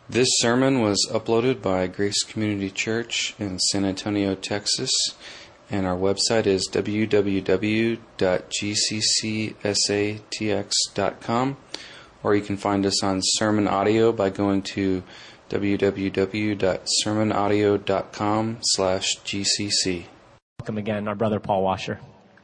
This sermon was uploaded by Grace Community Church in San Antonio, Texas, and our website is www.gccsatx.com, or you can find us on Sermon Audio by going to www.sermonaudio.com/GCC. Welcome again, our brother Paul Washer.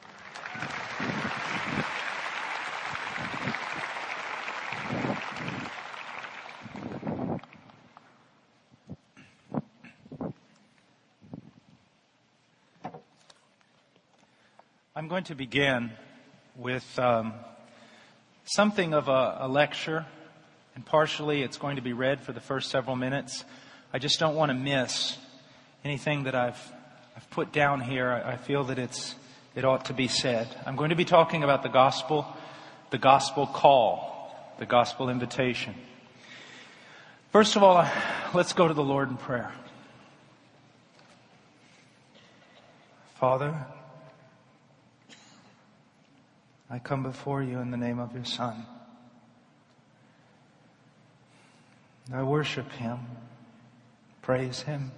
I'm going to begin with something of a lecture, and partially it's going to be read for the first several minutes. I just don't want to miss anything that I've put down here. I feel that it ought to be said. I'm going to be talking about the gospel call, the gospel invitation. First of all, let's go to the Lord in prayer. Father, I come before you in the name of your Son. I worship him, praise him.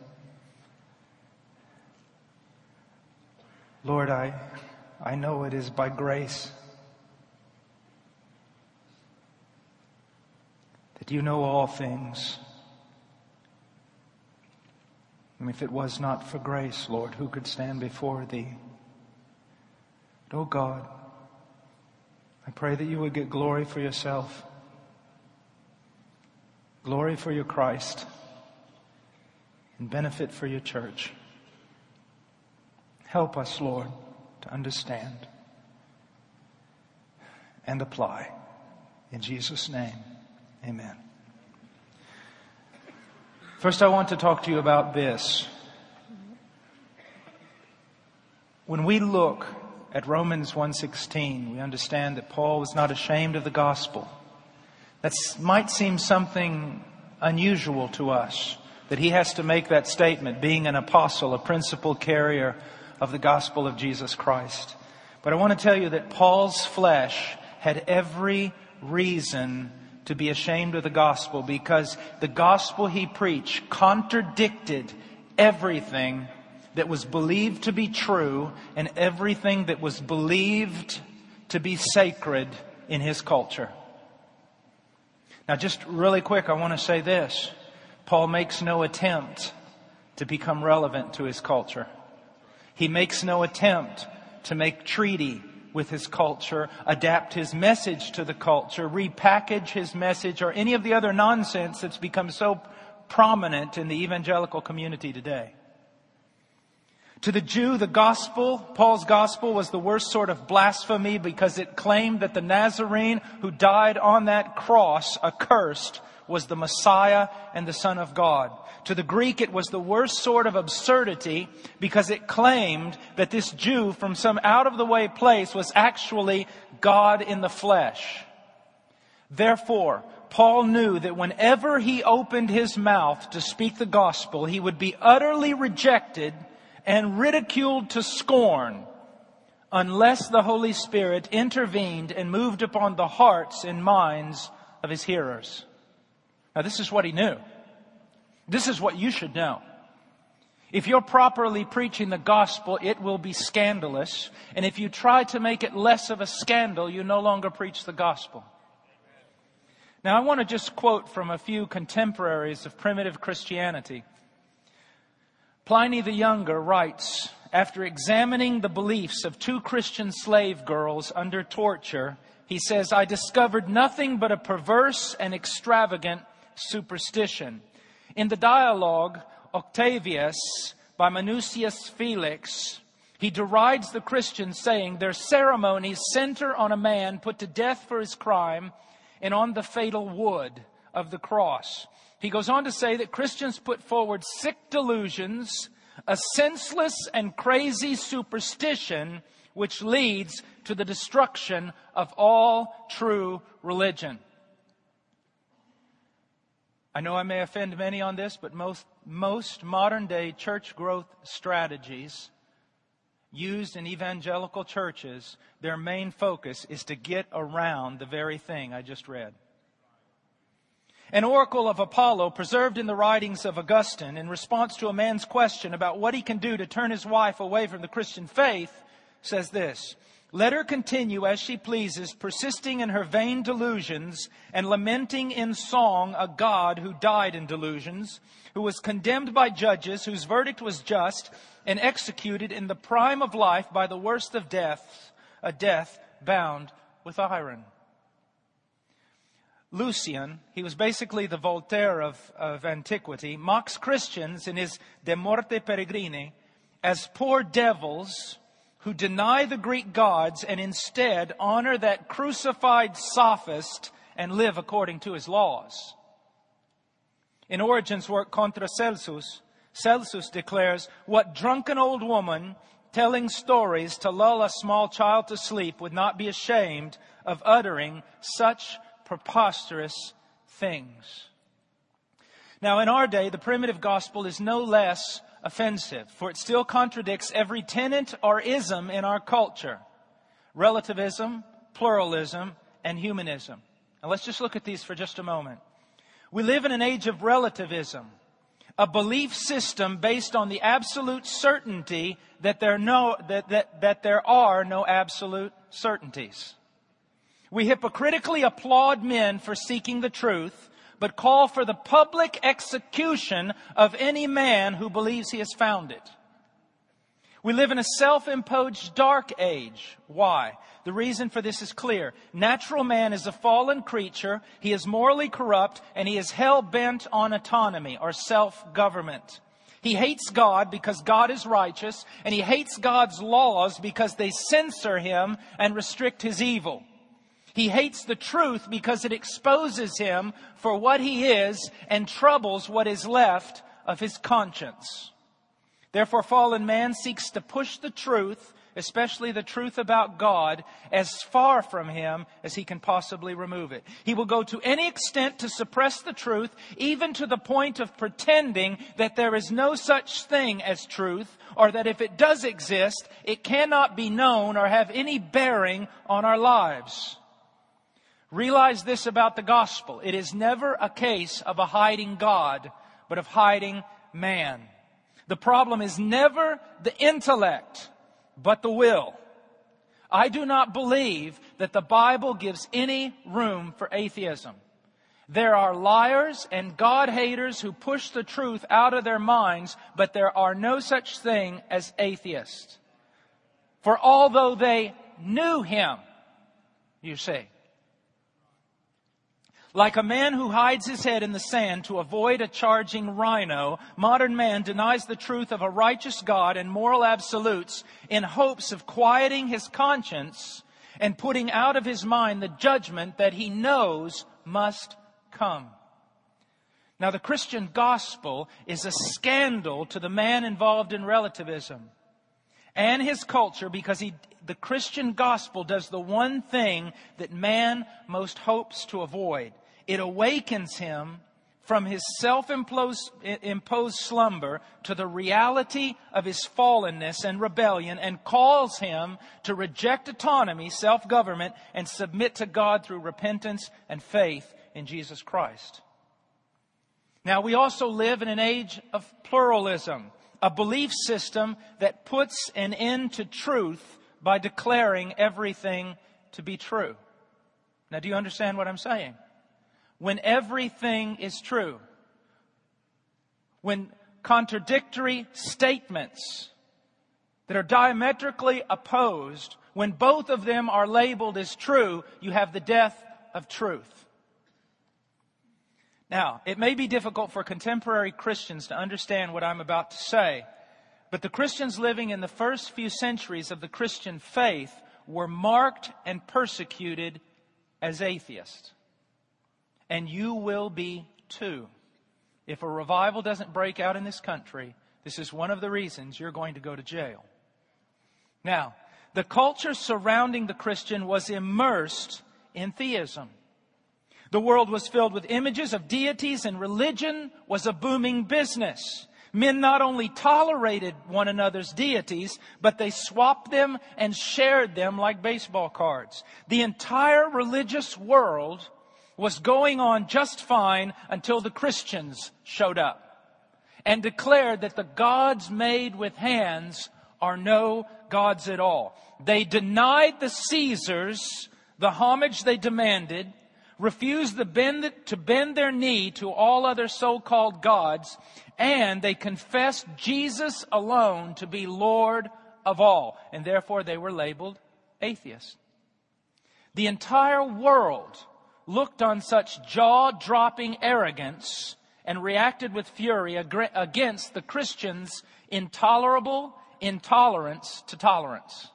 Lord, I know it is by grace that you know all things. And if it was not for grace, Lord, who could stand before thee? But, oh God, I pray that you would get glory for yourself, glory for your Christ, and benefit for your church. Help us, Lord, to understand and apply. In Jesus' name, amen. First, I want to talk to you about this. When we look at Romans 1:16, we understand that Paul was not ashamed of the gospel. That might seem something unusual to us, that he has to make that statement, being an apostle, a principal carrier of the gospel of Jesus Christ. But I want to tell you that Paul's flesh had every reason to be ashamed of the gospel, because the gospel he preached contradicted everything that was believed to be true and everything that was believed to be sacred in his culture. Now, just really quick, I want to say this. Paul makes no attempt to become relevant to his culture. He makes no attempt to make treaty with his culture, adapt his message to the culture, repackage his message, or any of the other nonsense that's become so prominent in the evangelical community today. To the Jew, the gospel, Paul's gospel, was the worst sort of blasphemy because it claimed that the Nazarene who died on that cross accursed was the Messiah and the Son of God. To the Greek, it was the worst sort of absurdity because it claimed that this Jew from some out-of-the-way place was actually God in the flesh. Therefore, Paul knew that whenever he opened his mouth to speak the gospel, he would be utterly rejected and ridiculed to scorn unless the Holy Spirit intervened and moved upon the hearts and minds of his hearers. Now, this is what he knew. This is what you should know. If you're properly preaching the gospel, it will be scandalous. And if you try to make it less of a scandal, you no longer preach the gospel. Now, I want to just quote from a few contemporaries of primitive Christianity. Pliny the Younger writes, after examining the beliefs of two Christian slave girls under torture, he says, I discovered nothing but a perverse and extravagant superstition. In the dialogue, Octavius, by Minucius Felix, he derides the Christians, saying their ceremonies center on a man put to death for his crime and on the fatal wood of the cross. He goes on to say that Christians put forward sick delusions, a senseless and crazy superstition which leads to the destruction of all true religion. I know I may offend many on this, but most modern-day church growth strategies used in evangelical churches, their main focus is to get around the very thing I just read. An oracle of Apollo, preserved in the writings of Augustine in response to a man's question about what he can do to turn his wife away from the Christian faith, says this: "Let her continue as she pleases, persisting in her vain delusions and lamenting in song a God who died in delusions, who was condemned by judges, whose verdict was just, and executed in the prime of life by the worst of deaths, a death bound with iron." Lucian, he was basically the Voltaire of antiquity, mocks Christians in his De Morte Peregrini as poor devils who deny the Greek gods and instead honor that crucified sophist and live according to his laws. In Origen's work Contra Celsus, Celsus declares, "What drunken old woman telling stories to lull a small child to sleep would not be ashamed of uttering such preposterous things?" Now, in our day, the primitive gospel is no less offensive, for it still contradicts every tenet or ism in our culture: relativism, pluralism, and humanism. Now, let's just look at these for just a moment. We live in an age of relativism, a belief system based on the absolute certainty that there are no absolute certainties. We hypocritically applaud men for seeking the truth, but call for the public execution of any man who believes he has found it. We live in a self-imposed dark age. Why? The reason for this is clear. Natural man is a fallen creature. He is morally corrupt, and he is hell-bent on autonomy or self-government. He hates God because God is righteous, and he hates God's laws because they censor him and restrict his evil. He hates the truth because it exposes him for what he is and troubles what is left of his conscience. Therefore, fallen man seeks to push the truth, especially the truth about God, as far from him as he can possibly remove it. He will go to any extent to suppress the truth, even to the point of pretending that there is no such thing as truth, or that if it does exist, it cannot be known or have any bearing on our lives. Realize this about the gospel. It is never a case of a hiding God, but of hiding man. The problem is never the intellect, but the will. I do not believe that the Bible gives any room for atheism. There are liars and God-haters who push the truth out of their minds, but there are no such thing as atheists. For although they knew him, you see, like a man who hides his head in the sand to avoid a charging rhino, modern man denies the truth of a righteous God and moral absolutes in hopes of quieting his conscience and putting out of his mind the judgment that he knows must come. Now, the Christian gospel is a scandal to the man involved in relativism and his culture, because the Christian gospel does the one thing that man most hopes to avoid. It awakens him from his self-imposed slumber to the reality of his fallenness and rebellion, and calls him to reject autonomy, self-government, and submit to God through repentance and faith in Jesus Christ. Now, we also live in an age of pluralism, a belief system that puts an end to truth by declaring everything to be true. Now, do you understand what I'm saying? When everything is true, when contradictory statements that are diametrically opposed, when both of them are labeled as true, you have the death of truth. Now, it may be difficult for contemporary Christians to understand what I'm about to say, but the Christians living in the first few centuries of the Christian faith were marked and persecuted as atheists. And you will be too. If a revival doesn't break out in this country, this is one of the reasons you're going to go to jail. Now, the culture surrounding the Christian was immersed in theism. The world was filled with images of deities, and religion was a booming business. Men not only tolerated one another's deities, but they swapped them and shared them like baseball cards. The entire religious world was going on just fine until the Christians showed up and declared that the gods made with hands are no gods at all. They denied the Caesars the homage they demanded, refused to bend their knee to all other so-called gods, and they confessed Jesus alone to be Lord of all. And therefore they were labeled atheists. The entire world looked on such jaw-dropping arrogance and reacted with fury against the Christians' intolerable intolerance to tolerance.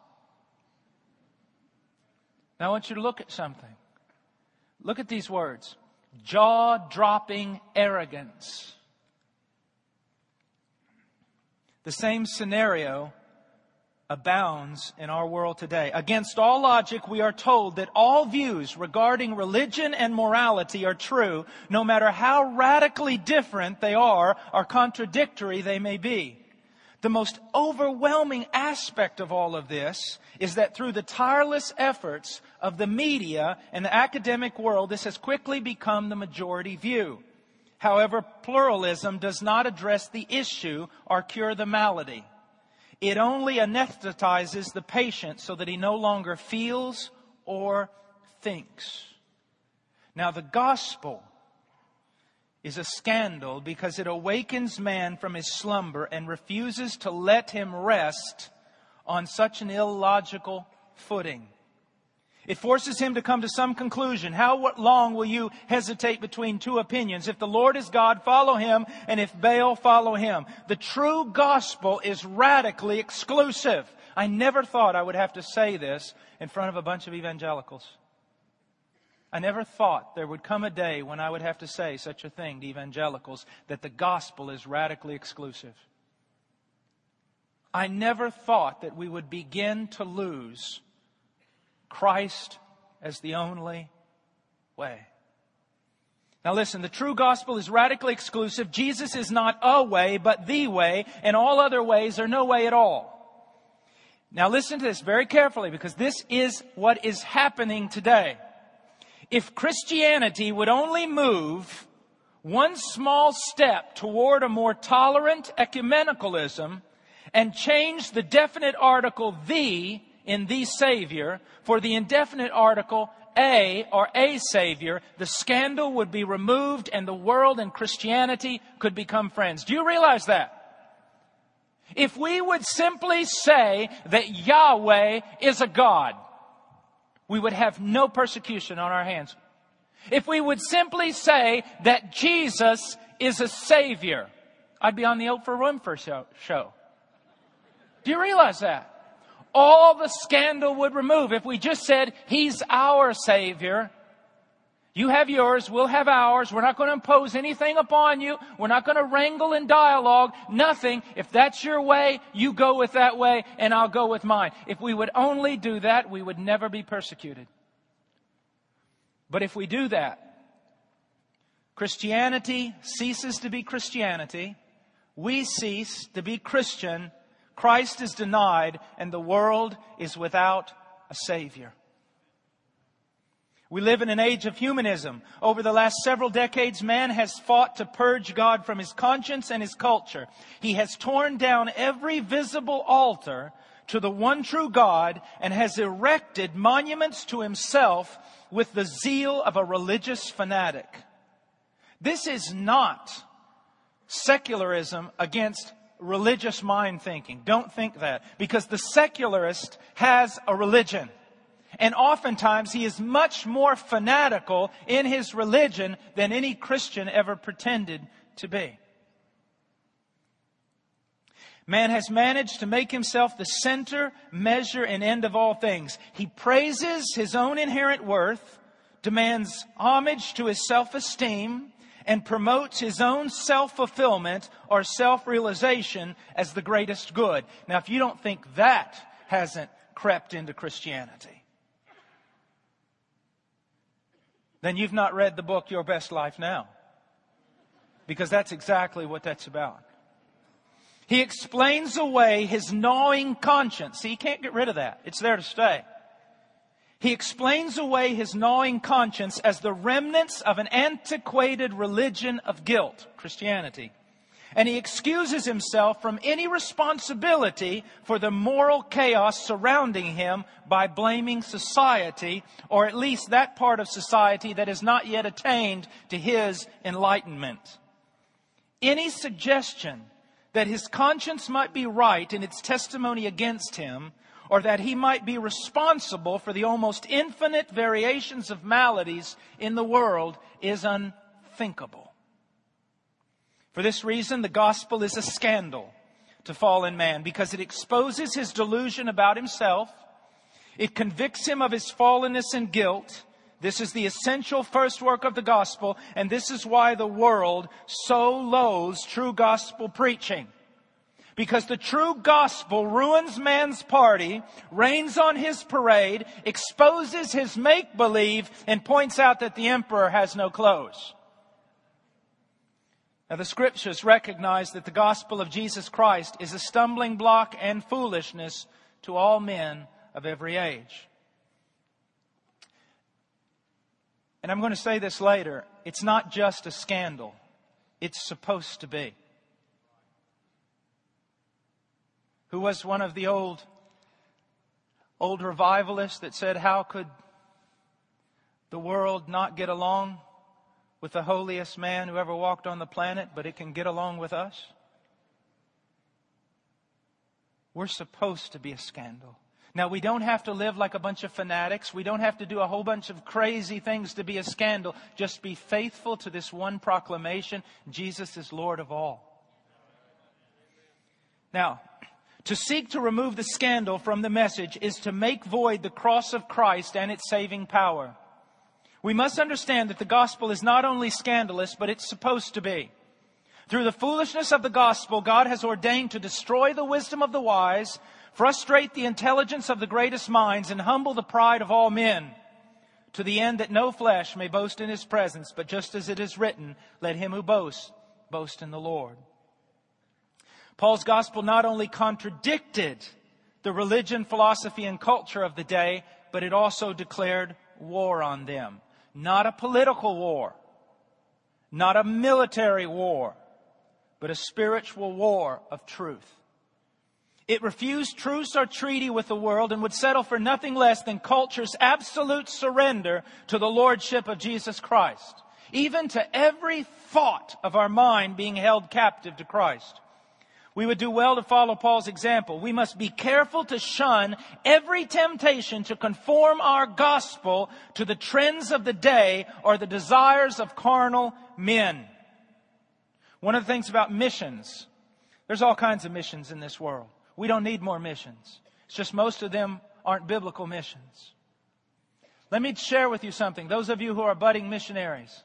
Now I want you to look at something. Look at these words. Jaw-dropping arrogance. The same scenario abounds in our world today. Against all logic, we are told that all views regarding religion and morality are true, no matter how radically different they are or contradictory they may be. The most overwhelming aspect of all of this is that through the tireless efforts of the media and the academic world, this has quickly become the majority view. However, pluralism does not address the issue or cure the malady. It only anesthetizes the patient so that he no longer feels or thinks. Now, the gospel is a scandal because it awakens man from his slumber and refuses to let him rest on such an illogical footing. It forces him to come to some conclusion. How long will you hesitate between two opinions? If the Lord is God, follow Him, and if Baal, follow him. The true gospel is radically exclusive. I never thought I would have to say this in front of a bunch of evangelicals. I never thought there would come a day when I would have to say such a thing to evangelicals, that the gospel is radically exclusive. I never thought that we would begin to lose Christ as the only way. Now listen, the true gospel is radically exclusive. Jesus is not a way, but the way, and all other ways are no way at all. Now listen to this very carefully, because this is what is happening today. If Christianity would only move one small step toward a more tolerant ecumenicalism and change the definite article "the" in "the Savior" for the indefinite article "a" or "a Savior," the scandal would be removed and the world and Christianity could become friends. Do you realize that? If we would simply say that Yahweh is a God, we would have no persecution on our hands. If we would simply say that Jesus is a Savior, I'd be on the Oprah Winfrey show. Do you realize that? All the scandal would remove if we just said, He's our Savior. You have yours, we'll have ours. We're not going to impose anything upon you. We're not going to wrangle in dialogue. Nothing. If that's your way, you go with that way, and I'll go with mine. If we would only do that, we would never be persecuted. But if we do that, Christianity ceases to be Christianity. We cease to be Christian. Christ is denied, and the world is without a Savior. We live in an age of humanism. Over the last several decades, man has fought to purge God from his conscience and his culture. He has torn down every visible altar to the one true God and has erected monuments to himself with the zeal of a religious fanatic. This is not secularism against religious mind thinking. Don't think that. Because the secularist has a religion. And oftentimes he is much more fanatical in his religion than any Christian ever pretended to be. Man has managed to make himself the center, measure, and end of all things. He praises his own inherent worth, demands homage to his self-esteem, and promotes his own self-fulfillment or self-realization as the greatest good. Now, if you don't think that hasn't crept into Christianity, then you've not read the book Your Best Life Now. Because that's exactly what that's about. He explains away his gnawing conscience. See, he can't get rid of that. It's there to stay. He explains away his gnawing conscience as the remnants of an antiquated religion of guilt, Christianity. And he excuses himself from any responsibility for the moral chaos surrounding him by blaming society, or at least that part of society that has not yet attained to his enlightenment. Any suggestion that his conscience might be right in its testimony against him, or that he might be responsible for the almost infinite variations of maladies in the world, is unthinkable. For this reason, the gospel is a scandal to fallen man, because it exposes his delusion about himself. It convicts him of his fallenness and guilt. This is the essential first work of the gospel, and this is why the world so loathes true gospel preaching. Because the true gospel ruins man's party, rains on his parade, exposes his make-believe, and points out that the emperor has no clothes. Now, the Scriptures recognize that the gospel of Jesus Christ is a stumbling block and foolishness to all men of every age. And I'm going to say this later. It's not just a scandal. It's supposed to be. Who was one of the old revivalists that said, how could the world not get along with the holiest man who ever walked on the planet, but it can get along with us? We're supposed to be a scandal. Now, we don't have to live like a bunch of fanatics. We don't have to do a whole bunch of crazy things to be a scandal. Just be faithful to this one proclamation: Jesus is Lord of all. Now, to seek to remove the scandal from the message is to make void the cross of Christ and its saving power. We must understand that the gospel is not only scandalous, but it's supposed to be. Through the foolishness of the gospel, God has ordained to destroy the wisdom of the wise, frustrate the intelligence of the greatest minds, and humble the pride of all men, to the end that no flesh may boast in His presence, but just as it is written, let him who boasts, boast in the Lord. Paul's gospel not only contradicted the religion, philosophy, and culture of the day, but it also declared war on them. Not a political war, not a military war, but a spiritual war of truth. It refused truce or treaty with the world and would settle for nothing less than culture's absolute surrender to the lordship of Jesus Christ, even to every thought of our mind being held captive to Christ. We would do well to follow Paul's example. We must be careful to shun every temptation to conform our gospel to the trends of the day or the desires of carnal men. One of the things about missions, there's all kinds of missions in this world. We don't need more missions. It's just most of them aren't biblical missions. Let me share with you something. Those of you who are budding missionaries,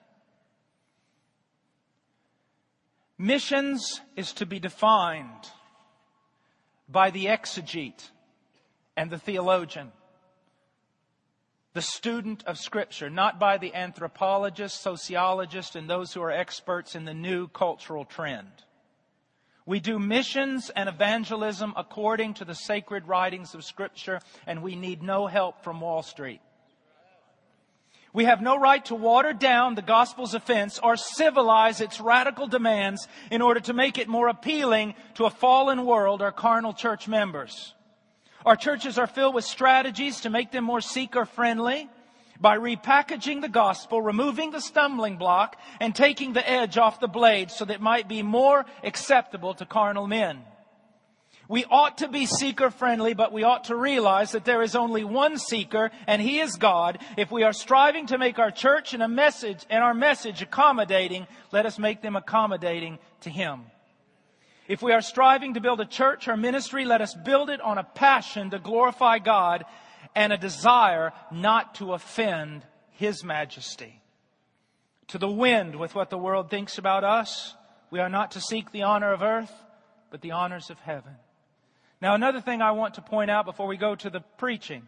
missions is to be defined by the exegete and the theologian, the student of Scripture, not by the anthropologist, sociologist, and those who are experts in the new cultural trend. We do missions and evangelism according to the sacred writings of Scripture, and we need no help from Wall Street. We have no right to water down the gospel's offense or civilize its radical demands in order to make it more appealing to a fallen world or carnal church members. Our churches are filled with strategies to make them more seeker-friendly by repackaging the gospel, removing the stumbling block, and taking the edge off the blade so that it might be more acceptable to carnal men. We ought to be seeker-friendly, but we ought to realize that there is only one seeker, and He is God. If we are striving to make our church and our message accommodating, let us make them accommodating to Him. If we are striving to build a church or ministry, let us build it on a passion to glorify God and a desire not to offend His majesty. To the wind with what the world thinks about us, we are not to seek the honor of earth, but the honors of heaven. Now, another thing I want to point out before we go to the preaching.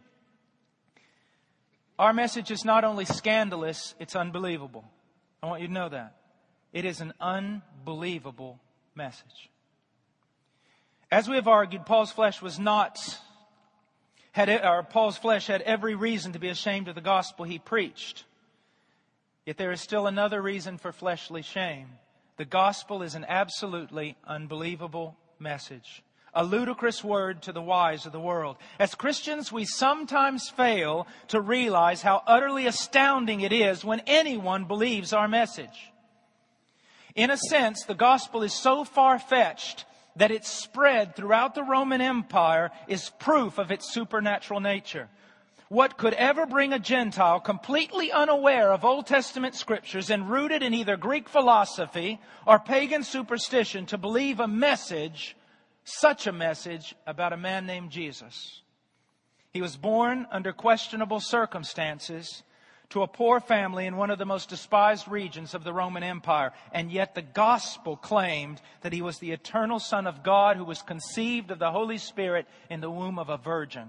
Our message is not only scandalous, it's unbelievable. I want you to know that. It is an unbelievable message. As we have argued, Paul's flesh Paul's flesh had every reason to be ashamed of the gospel he preached. Yet there is still another reason for fleshly shame. The gospel is an absolutely unbelievable message, a ludicrous word to the wise of the world. As Christians, we sometimes fail to realize how utterly astounding it is when anyone believes our message. In a sense, the gospel is so far-fetched that its spread throughout the Roman Empire is proof of its supernatural nature. What could ever bring a Gentile completely unaware of Old Testament scriptures and rooted in either Greek philosophy or pagan superstition to believe such a message about a man named Jesus? He was born under questionable circumstances to a poor family in one of the most despised regions of the Roman Empire. And yet the gospel claimed that He was the eternal Son of God who was conceived of the Holy Spirit in the womb of a virgin.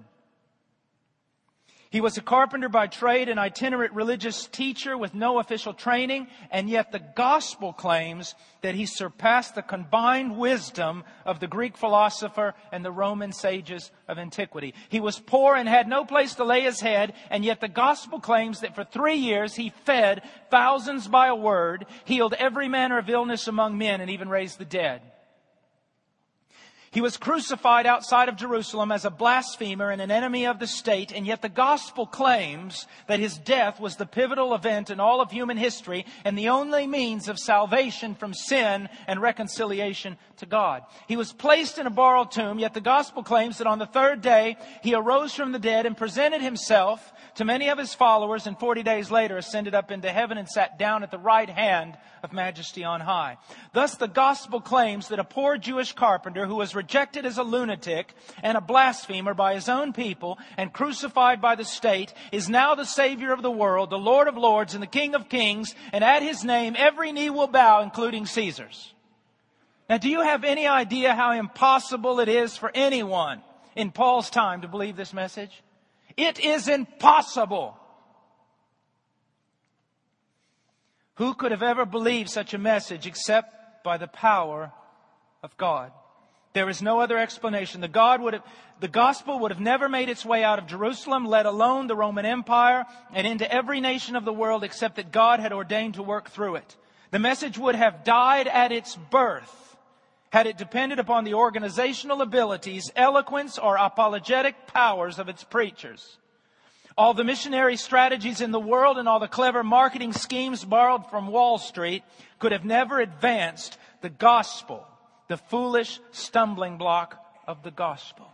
He was a carpenter by trade, an itinerant religious teacher with no official training, and yet the gospel claims that He surpassed the combined wisdom of the Greek philosopher and the Roman sages of antiquity. He was poor and had no place to lay His head, and yet the gospel claims that for 3 years He fed thousands by a word, healed every manner of illness among men, and even raised the dead. He was crucified outside of Jerusalem as a blasphemer and an enemy of the state, and yet the gospel claims that His death was the pivotal event in all of human history and the only means of salvation from sin and reconciliation to God. He was placed in a borrowed tomb, yet the gospel claims that on the third day He arose from the dead and presented Himself to many of His followers, and 40 days later ascended up into heaven and sat down at the right hand of Majesty on high. Thus the gospel claims that a poor Jewish carpenter who was rejected as a lunatic and a blasphemer by his own people and crucified by the state is now the Savior of the world, the Lord of lords and the King of kings, and at His name every knee will bow, including Caesar's. Now, do you have any idea how impossible it is for anyone in Paul's time to believe this message? It is impossible. Who could have ever believed such a message except by the power of God? There is no other explanation. The gospel would have never made its way out of Jerusalem, let alone the Roman Empire, and into every nation of the world except that God had ordained to work through it. The message would have died at its birth had it depended upon the organizational abilities, eloquence, or apologetic powers of its preachers. All the missionary strategies in the world and all the clever marketing schemes borrowed from Wall Street could have never advanced the gospel, the foolish stumbling block of the gospel.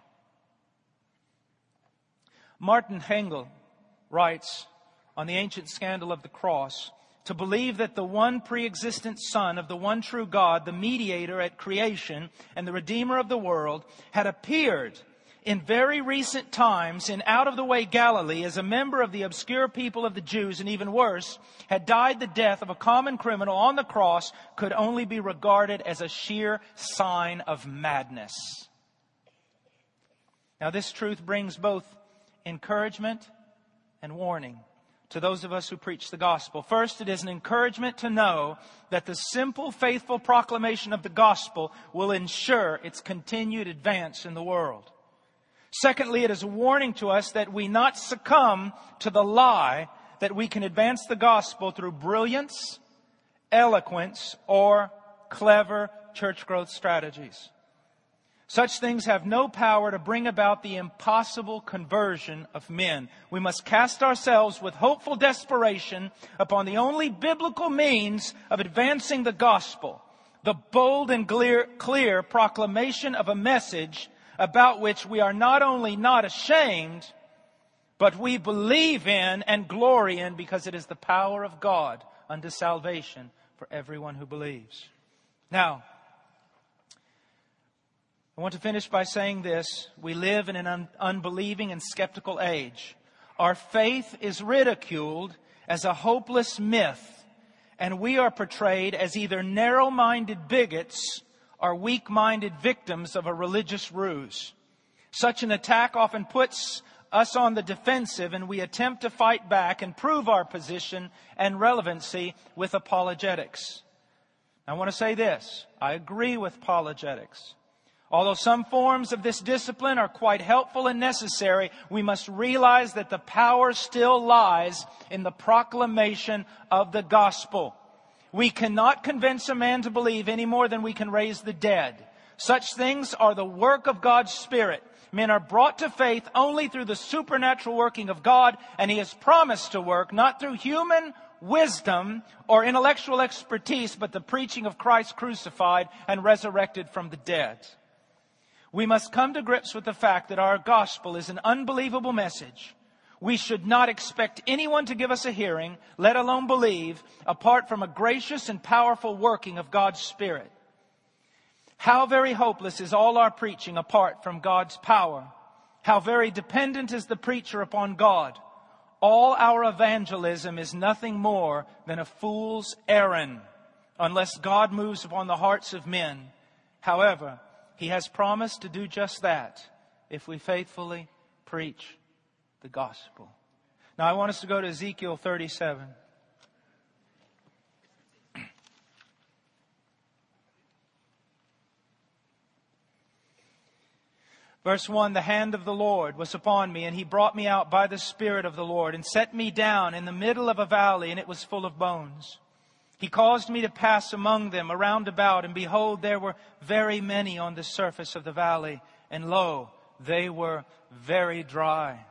Martin Hengel writes on the ancient scandal of the cross, to believe that the one pre-existent Son of the one true God, the mediator at creation and the Redeemer of the world, had appeared in very recent times in out-of-the-way Galilee as a member of the obscure people of the Jews, and even worse, had died the death of a common criminal on the cross, could only be regarded as a sheer sign of madness. Now, this truth brings both encouragement and warning to those of us who preach the gospel. First, it is an encouragement to know that the simple, faithful proclamation of the gospel will ensure its continued advance in the world. Secondly, it is a warning to us that we not succumb to the lie that we can advance the gospel through brilliance, eloquence, or clever church growth strategies. Such things have no power to bring about the impossible conversion of men. We must cast ourselves with hopeful desperation upon the only biblical means of advancing the gospel, the bold and clear proclamation of a message about which we are not only not ashamed, but we believe in and glory in, because it is the power of God unto salvation for everyone who believes. Now, I want to finish by saying this. We live in an unbelieving and skeptical age. Our faith is ridiculed as a hopeless myth, and we are portrayed as either narrow-minded bigots or weak-minded victims of a religious ruse. Such an attack often puts us on the defensive, and we attempt to fight back and prove our position and relevancy with apologetics. I want to say this. I agree with apologetics. Although some forms of this discipline are quite helpful and necessary, we must realize that the power still lies in the proclamation of the gospel. We cannot convince a man to believe any more than we can raise the dead. Such things are the work of God's Spirit. Men are brought to faith only through the supernatural working of God, and He has promised to work not through human wisdom or intellectual expertise, but the preaching of Christ crucified and resurrected from the dead. We must come to grips with the fact that our gospel is an unbelievable message. We should not expect anyone to give us a hearing, let alone believe, apart from a gracious and powerful working of God's Spirit. How very hopeless is all our preaching apart from God's power. How very dependent is the preacher upon God. All our evangelism is nothing more than a fool's errand, unless God moves upon the hearts of men. However, He has promised to do just that if we faithfully preach the gospel. Now I want us to go to Ezekiel 37. Verse 1, the hand of the Lord was upon me, and He brought me out by the Spirit of the Lord, and set me down in the middle of a valley, and it was full of bones. He caused me to pass among them around about, and behold, there were very many on the surface of the valley, and lo, they were very dry.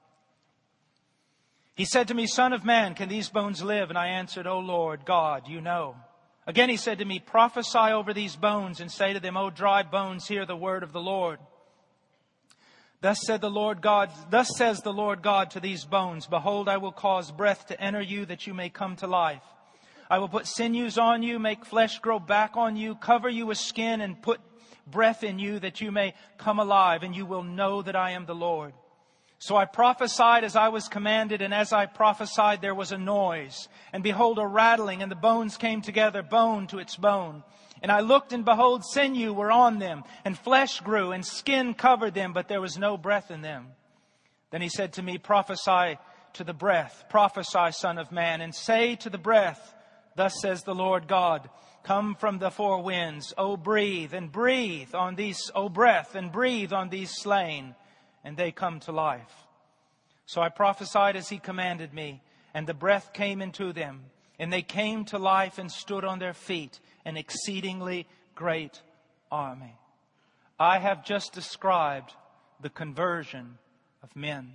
He said to me, Son of man, can these bones live? And I answered, O Lord God, you know. Again He said to me, prophesy over these bones, and say to them, O dry bones, hear the word of the Lord. Thus says the Lord God to these bones, behold, I will cause breath to enter you, that you may come to life. I will put sinews on you, make flesh grow back on you, cover you with skin, and put breath in you, that you may come alive, and you will know that I am the Lord. So I prophesied as I was commanded, and as I prophesied there was a noise. And behold, a rattling, and the bones came together, bone to its bone. And I looked, and behold, sinew were on them, and flesh grew, and skin covered them, but there was no breath in them. Then He said to me, prophesy to the breath, prophesy, Son of man, and say to the breath, thus says the Lord God, come from the four winds, O breathe, and breathe on these, O breath, and breathe on these slain, and they come to life. So I prophesied as He commanded me, and the breath came into them, and they came to life and stood on their feet, an exceedingly great army. I have just described the conversion of men.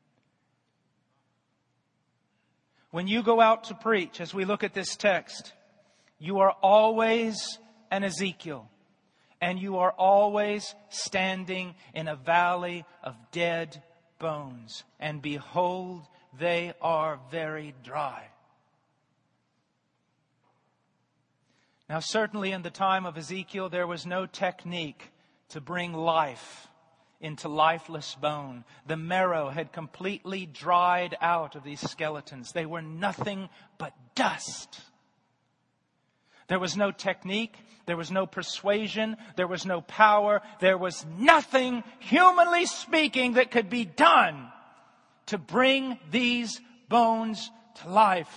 When you go out to preach, as we look at this text, you are always an Ezekiel. And you are always standing in a valley of dead bones. And behold, they are very dry. Now, certainly in the time of Ezekiel, there was no technique to bring life into lifeless bone. The marrow had completely dried out of these skeletons. They were nothing but dust. There was no technique. There was no persuasion. There was no power. There was nothing, humanly speaking, that could be done to bring these bones to life.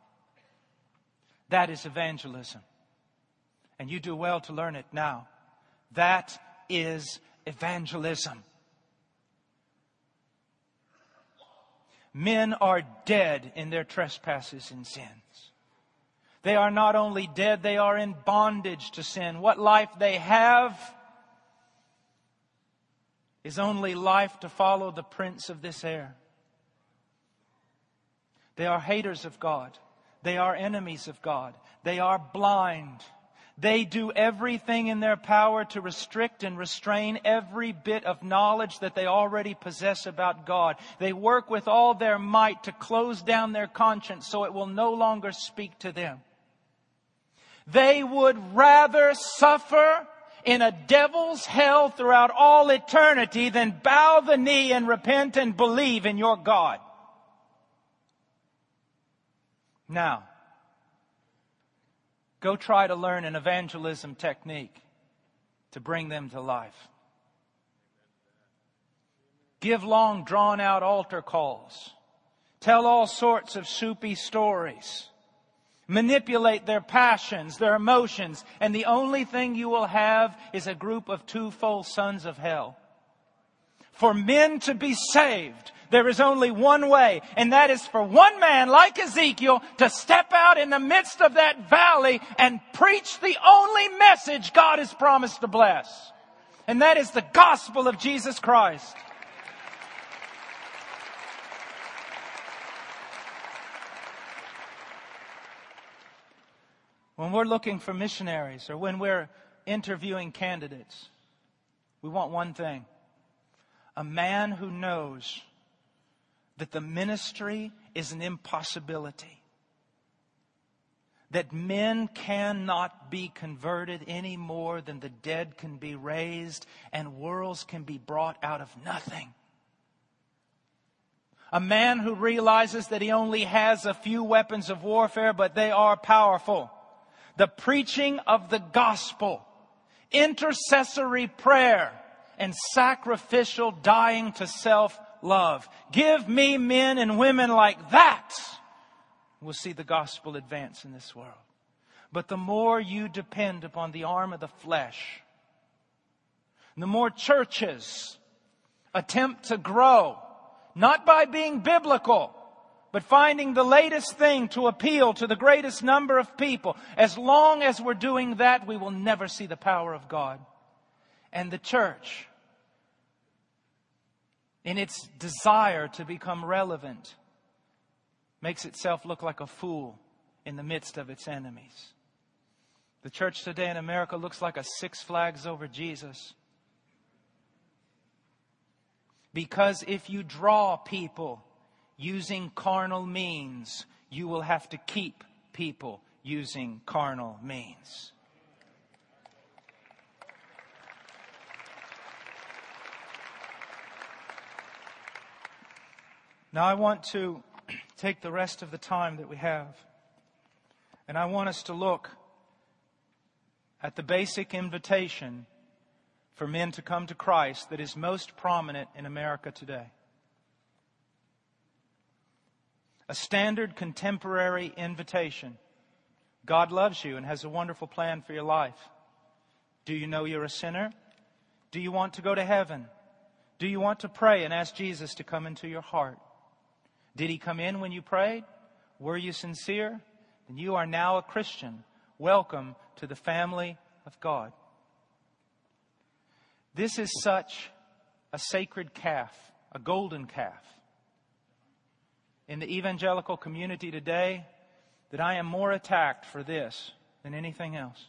That is evangelism. And you do well to learn it now. That is evangelism. Men are dead in their trespasses and sins. They are not only dead, they are in bondage to sin. What life they have is only life to follow the prince of this air. They are haters of God. They are enemies of God. They are blind. They do everything in their power to restrict and restrain every bit of knowledge that they already possess about God. They work with all their might to close down their conscience so it will no longer speak to them. They would rather suffer in a devil's hell throughout all eternity than bow the knee and repent and believe in your God. Now, go try to learn an evangelism technique to bring them to life. Give long, drawn-out altar calls. Tell all sorts of soupy stories. manipulate their passions, their emotions, and the only thing you will have is a group of twofold sons of hell. For men to be saved, there is only one way, and that is for one man like Ezekiel to step out in the midst of that valley and preach the only message God has promised to bless. And that is the gospel of Jesus Christ. When we're looking for missionaries or when we're interviewing candidates, we want one thing. A man who knows that the ministry is an impossibility. That men cannot be converted any more than the dead can be raised and worlds can be brought out of nothing. A man who realizes that he only has a few weapons of warfare, but they are powerful. The preaching of the gospel, intercessory prayer, and sacrificial dying to self-love. Give me men and women like that. We'll see the gospel advance in this world. But the more you depend upon the arm of the flesh, the more churches attempt to grow, not by being biblical, but finding the latest thing to appeal to the greatest number of people. As long as we're doing that, we will never see the power of God. And the church, in its desire to become relevant, makes itself look like a fool in the midst of its enemies. The church today in America looks like a Six Flags over Jesus. Because if you draw people using carnal means, you will have to keep people using carnal means. Now I want to take the rest of the time that we have, and I want us to look at the basic invitation for men to come to Christ that is most prominent in America today. A standard contemporary invitation. God loves you and has a wonderful plan for your life. Do you know you're a sinner? Do you want to go to heaven? Do you want to pray and ask Jesus to come into your heart? Did He come in when you prayed? Were you sincere? Then you are now a Christian. Welcome to the family of God. This is such a sacred calf, a golden calf, in the evangelical community today, that I am more attacked for this than anything else.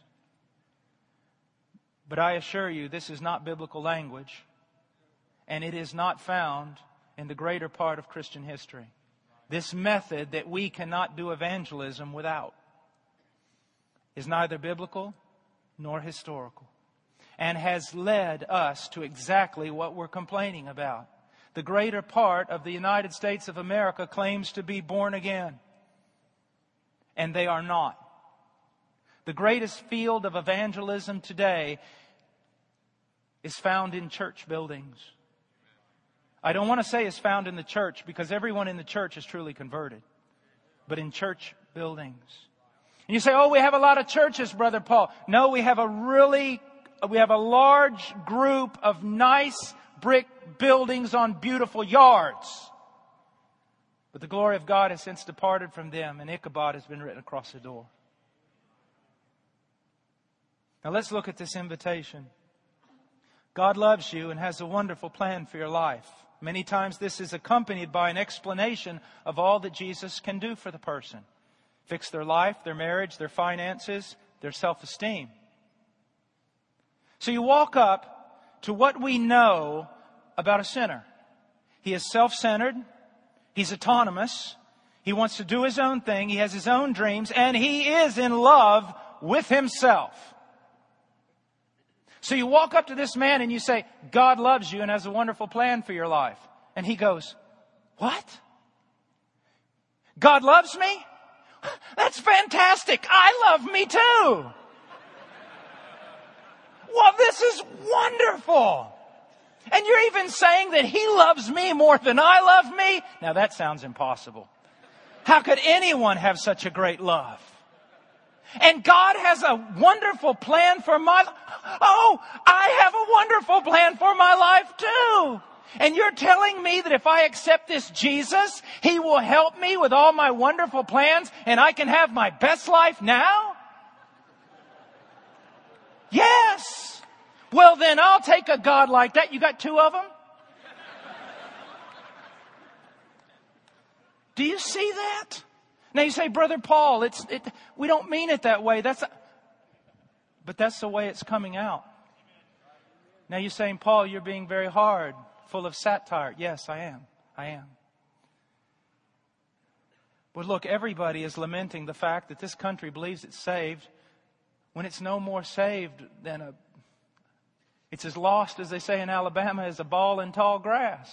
But I assure you, this is not biblical language, and it is not found in the greater part of Christian history. This method that we cannot do evangelism without is neither biblical nor historical, and has led us to exactly what we're complaining about. The greater part of the United States of America claims to be born again, and they are not. The greatest field of evangelism today is found in church buildings. I don't want to say is found in the church, because everyone in the church is truly converted, but in church buildings. And you say, oh, we have a lot of churches, Brother Paul. No, we have a large group of nice brick buildings on beautiful yards. But the glory of God has since departed from them, and Ichabod has been written across the door. Now let's look at this invitation. God loves you and has a wonderful plan for your life. Many times this is accompanied by an explanation of all that Jesus can do for the person. Fix their life, their marriage, their finances, their self-esteem. So you walk up to what we know about a sinner. He is self-centered. He's autonomous. He wants to do his own thing. He has his own dreams. And he is in love with himself. So you walk up to this man and you say, God loves you and has a wonderful plan for your life. And he goes, what? God loves me? That's fantastic. I love me too. Well, this is wonderful. And you're even saying that He loves me more than I love me? Now that sounds impossible. How could anyone have such a great love? And God has a wonderful plan for my life. Oh, I have a wonderful plan for my life too. And you're telling me that if I accept this Jesus, He will help me with all my wonderful plans and I can have my best life now? Yes. Well, then I'll take a God like that. You got two of them? Do you see that? Now you say, Brother Paul, we don't mean it that way. But that's the way it's coming out. Now you're saying, Paul, you're being very hard, full of satire. Yes, I am. I am. But look, everybody is lamenting the fact that this country believes it's saved when it's no more saved than it's as lost, as they say in Alabama, as a ball in tall grass.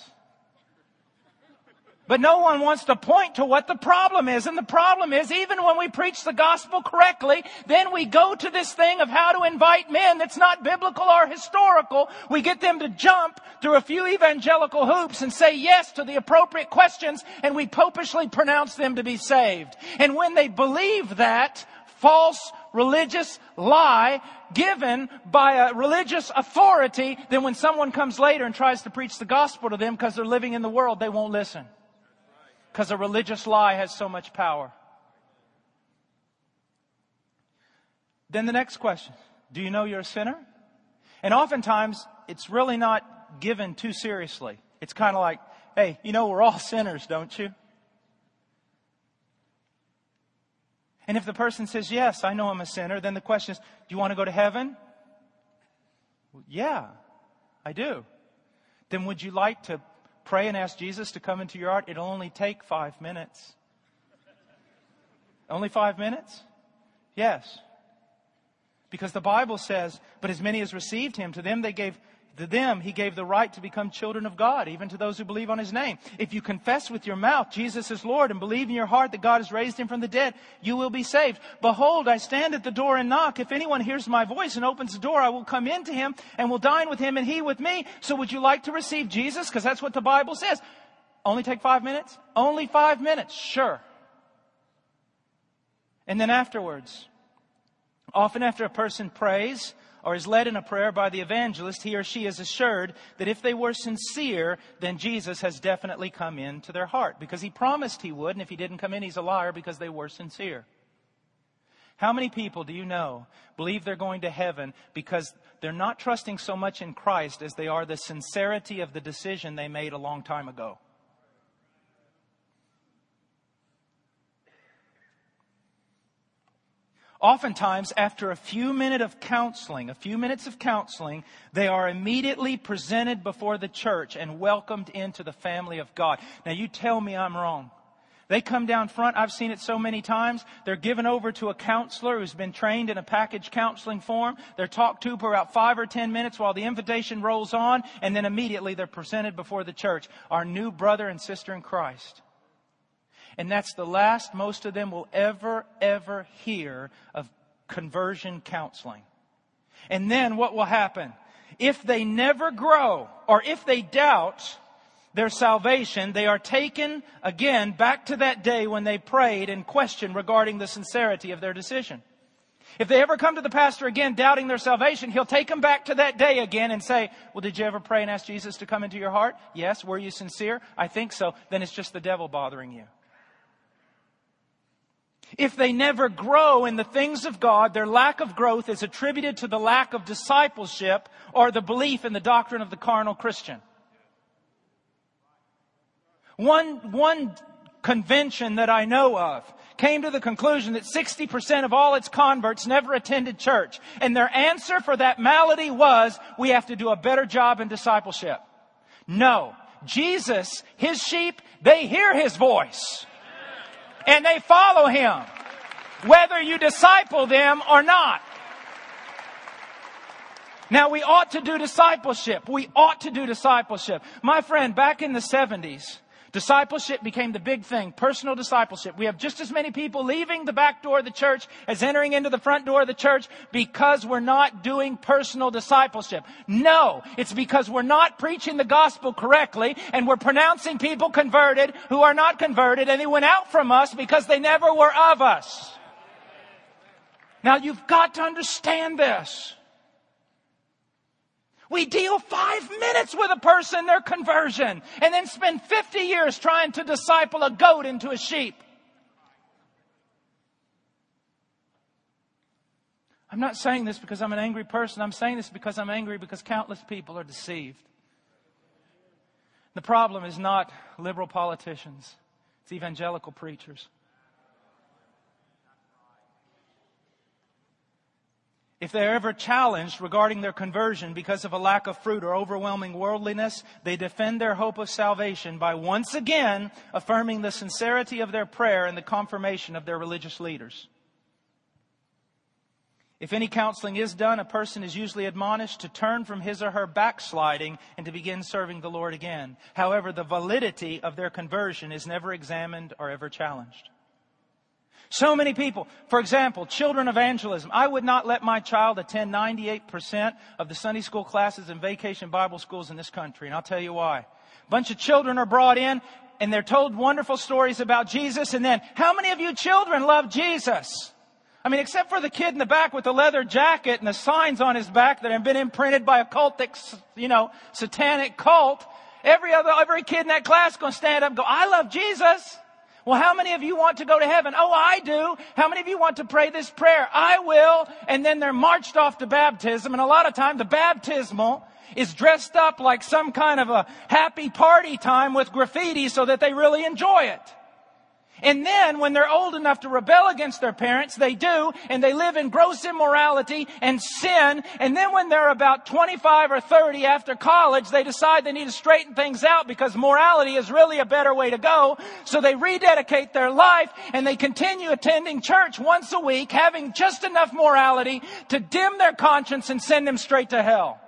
But no one wants to point to what the problem is. And the problem is, even when we preach the gospel correctly, then we go to this thing of how to invite men that's not biblical or historical. We get them to jump through a few evangelical hoops and say yes to the appropriate questions, and we popishly pronounce them to be saved. And when they believe that false religious lie given by a religious authority, then when someone comes later and tries to preach the gospel to them because they're living in the world, they won't listen. Because a religious lie has so much power. Then the next question. Do you know you're a sinner? And oftentimes, it's really not given too seriously. It's kind of like, hey, you know we're all sinners, don't you? And if the person says, yes, I know I'm a sinner, then the question is, do you want to go to heaven? Well, yeah, I do. Then would you like to pray and ask Jesus to come into your heart? It'll only take 5 minutes. Only 5 minutes? Yes. Because the Bible says, but as many as received Him, to them He gave the right to become children of God, even to those who believe on His name. If you confess with your mouth Jesus is Lord and believe in your heart that God has raised Him from the dead, you will be saved. Behold, I stand at the door and knock. If anyone hears my voice and opens the door, I will come into him and will dine with him and he with me. So would you like to receive Jesus? Because that's what the Bible says. Only take 5 minutes? Only 5 minutes. Sure. And then afterwards, often after a person prays or is led in a prayer by the evangelist, he or she is assured that if they were sincere, then Jesus has definitely come into their heart. Because He promised He would, and if He didn't come in, He's a liar because they were sincere. How many people do you know believe they're going to heaven because they're not trusting so much in Christ as they are the sincerity of the decision they made a long time ago? Oftentimes, after a few minutes of counseling, they are immediately presented before the church and welcomed into the family of God. Now, you tell me I'm wrong. They come down front. I've seen it so many times. They're given over to a counselor who's been trained in a package counseling form. They're talked to for about 5 or 10 minutes while the invitation rolls on, and then immediately they're presented before the church, our new brother and sister in Christ. And that's the last most of them will ever hear of conversion counseling. And then what will happen? If they never grow, or if they doubt their salvation, they are taken again back to that day when they prayed and questioned regarding the sincerity of their decision. If they ever come to the pastor again doubting their salvation, he'll take them back to that day again and say, well, did you ever pray and ask Jesus to come into your heart? Yes. Were you sincere? I think so. Then it's just the devil bothering you. If they never grow in the things of God, their lack of growth is attributed to the lack of discipleship or the belief in the doctrine of the carnal Christian. One convention that I know of came to the conclusion that 60% of all its converts never attended church. And their answer for that malady was, we have to do a better job in discipleship. No. Jesus, His sheep, they hear His voice. And they follow Him, whether you disciple them or not. Now, we ought to do discipleship. My friend, back in the 70s, discipleship became the big thing. Personal discipleship. We have just as many people leaving the back door of the church as entering into the front door of the church because we're not doing personal discipleship. No, it's because we're not preaching the gospel correctly and we're pronouncing people converted who are not converted, and they went out from us because they never were of us. Now you've got to understand this. We deal 5 minutes with a person, their conversion, and then spend 50 years trying to disciple a goat into a sheep. I'm not saying this because I'm an angry person. I'm saying this because I'm angry because countless people are deceived. The problem is not liberal politicians. It's evangelical preachers. If they're ever challenged regarding their conversion because of a lack of fruit or overwhelming worldliness, they defend their hope of salvation by once again affirming the sincerity of their prayer and the confirmation of their religious leaders. If any counseling is done, a person is usually admonished to turn from his or her backsliding and to begin serving the Lord again. However, the validity of their conversion is never examined or ever challenged. So many people, for example, children evangelism. I would not let my child attend 98% of the Sunday school classes and vacation Bible schools in this country. And I'll tell you why. A bunch of children are brought in and they're told wonderful stories about Jesus. And then, how many of you children love Jesus? I mean, except for the kid in the back with the leather jacket and the signs on his back that have been imprinted by a cultic, satanic cult. Every kid in that class is going to stand up and go, I love Jesus. Well, how many of you want to go to heaven? Oh, I do. How many of you want to pray this prayer? I will. And then they're marched off to baptism. And a lot of time the baptismal is dressed up like some kind of a happy party time with graffiti so that they really enjoy it. And then when they're old enough to rebel against their parents, they do, and they live in gross immorality and sin. And then when they're about 25 or 30 after college, they decide they need to straighten things out because morality is really a better way to go. So they rededicate their life and they continue attending church once a week, having just enough morality to dim their conscience and send them straight to hell.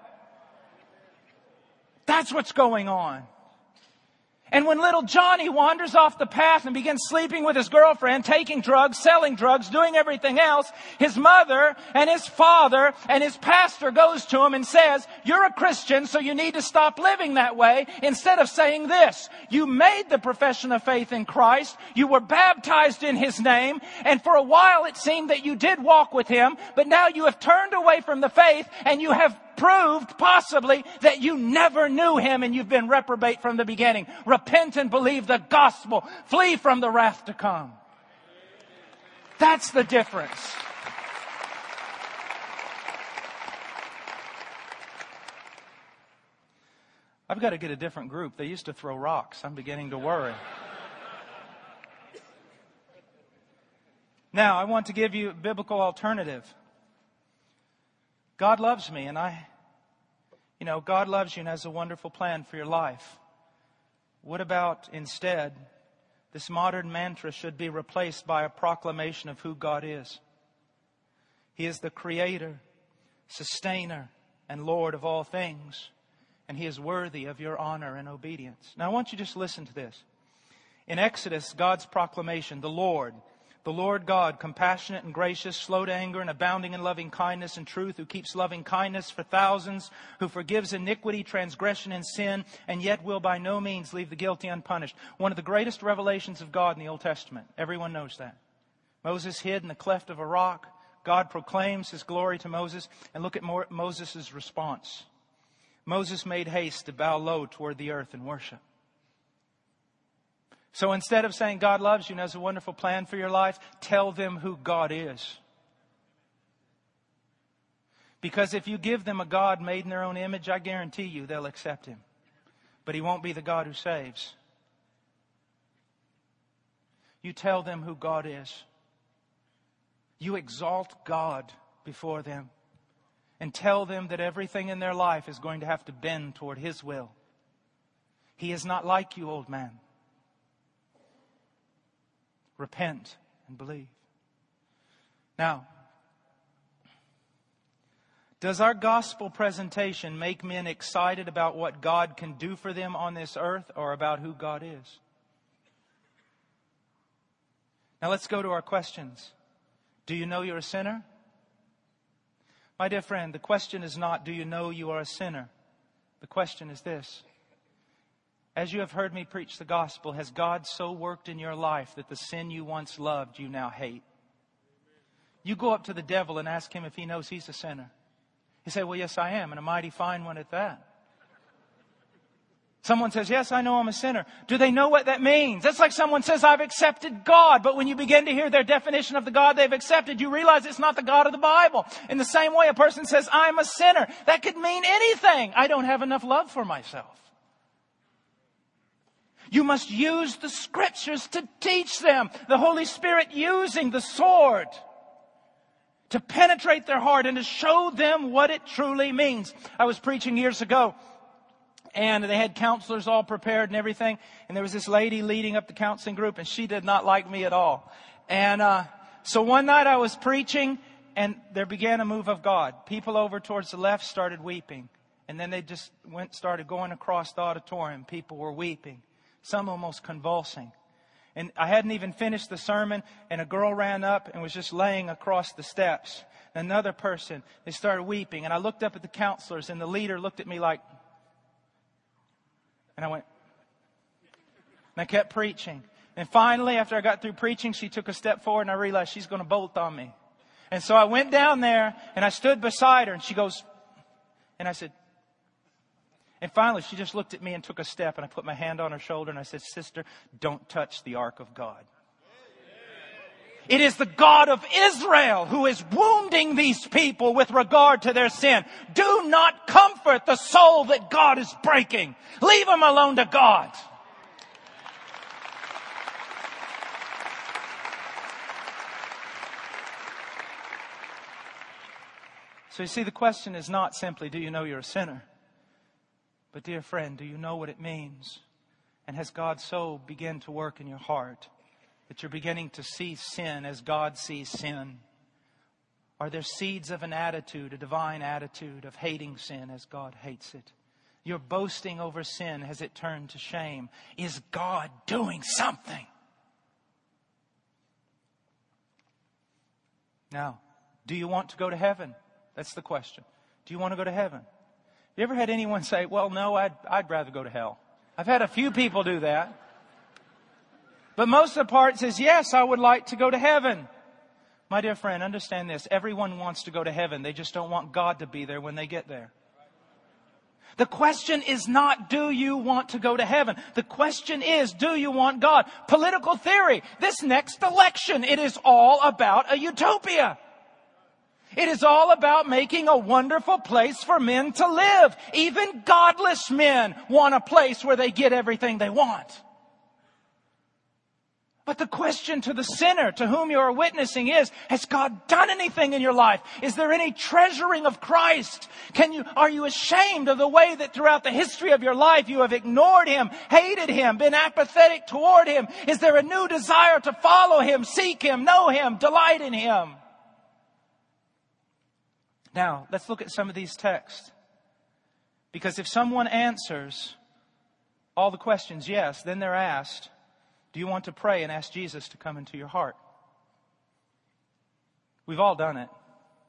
That's what's going on. And when little Johnny wanders off the path and begins sleeping with his girlfriend, taking drugs, selling drugs, doing everything else, his mother and his father and his pastor goes to him and says, you're a Christian, so you need to stop living that way. Instead of saying this, you made the profession of faith in Christ, you were baptized in His name, and for a while it seemed that you did walk with Him, but now you have turned away from the faith and you have proved possibly that you never knew Him and you've been reprobate from the beginning. Repent and believe the gospel. Flee from the wrath to come. That's the difference. I've got to get a different group. They used to throw rocks. I'm beginning to worry. Now, I want to give you a biblical alternative. God loves me, and God loves you and has a wonderful plan for your life. What about instead, this modern mantra should be replaced by a proclamation of who God is. He is the Creator, Sustainer, and Lord of all things, and He is worthy of your honor and obedience. Now, I want you to just listen to this. In Exodus, God's proclamation, the Lord God, compassionate and gracious, slow to anger and abounding in loving kindness and truth, who keeps loving kindness for thousands, who forgives iniquity, transgression, and sin, and yet will by no means leave the guilty unpunished. One of the greatest revelations of God in the Old Testament. Everyone knows that. Moses hid in the cleft of a rock. God proclaims His glory to Moses. And look at Moses' response. Moses made haste to bow low toward the earth and worship. So instead of saying God loves you and has a wonderful plan for your life, tell them who God is. Because if you give them a God made in their own image, I guarantee you they'll accept Him. But He won't be the God who saves. You tell them who God is. You exalt God before them. And tell them that everything in their life is going to have to bend toward His will. He is not like you, old man. Repent and believe. Now, does our gospel presentation make men excited about what God can do for them on this earth or about who God is? Now let's go to our questions. Do you know you're a sinner? My dear friend, the question is not, do you know you are a sinner? The question is this. As you have heard me preach the gospel, has God so worked in your life that the sin you once loved, you now hate? You go up to the devil and ask him if he knows he's a sinner. He say, well, yes, I am, and a mighty fine one at that. Someone says, yes, I know I'm a sinner. Do they know what that means? That's like someone says, I've accepted God. But when you begin to hear their definition of the God they've accepted, you realize it's not the God of the Bible. In the same way, a person says, I'm a sinner. That could mean anything. I don't have enough love for myself. You must use the Scriptures to teach them. The Holy Spirit using the sword to penetrate their heart and to show them what it truly means. I was preaching years ago, and they had counselors all prepared and everything. And there was this lady leading up the counseling group, and she did not like me at all. And so one night I was preaching, and there began a move of God. People over towards the left started weeping. And then they just started going across the auditorium. People were weeping, some almost convulsing. And I hadn't even finished the sermon, and a girl ran up and was just laying across the steps. Another person, they started weeping. And I looked up at the counselors, and the leader looked at me like... And I went, and I kept preaching. And finally, after I got through preaching, she took a step forward, and I realized she's going to bolt on me. And so I went down there, and I stood beside her, and she goes, and I said, and finally she just looked at me and took a step, and I put my hand on her shoulder, and I said, sister, don't touch the ark of God. It is the God of Israel who is wounding these people with regard to their sin. Do not comfort the soul that God is breaking. Leave them alone to God. So you see, the question is not simply, do you know you're a sinner? But dear friend, do you know what it means? And has God so begun to work in your heart that you're beginning to see sin as God sees sin? Are there seeds of an attitude, a divine attitude of hating sin as God hates it? You're boasting over sin. Has it turned to shame? Is God doing something? Now, do you want to go to heaven? That's the question. Do you want to go to heaven? You ever had anyone say, well, no, I'd rather go to hell? I've had a few people do that. But most of the part says, yes, I would like to go to heaven. My dear friend, understand this. Everyone wants to go to heaven. They just don't want God to be there when they get there. The question is not, do you want to go to heaven? The question is, do you want God? Political theory. This next election, it is all about a utopia. It is all about making a wonderful place for men to live. Even godless men want a place where they get everything they want. But the question to the sinner to whom you are witnessing is, has God done anything in your life? Is there any treasuring of Christ? Are you ashamed of the way that throughout the history of your life you have ignored Him, hated Him, been apathetic toward Him? Is there a new desire to follow Him, seek Him, know Him, delight in Him? Now, let's look at some of these texts. Because if someone answers all the questions yes, then they're asked, do you want to pray and ask Jesus to come into your heart? We've all done it.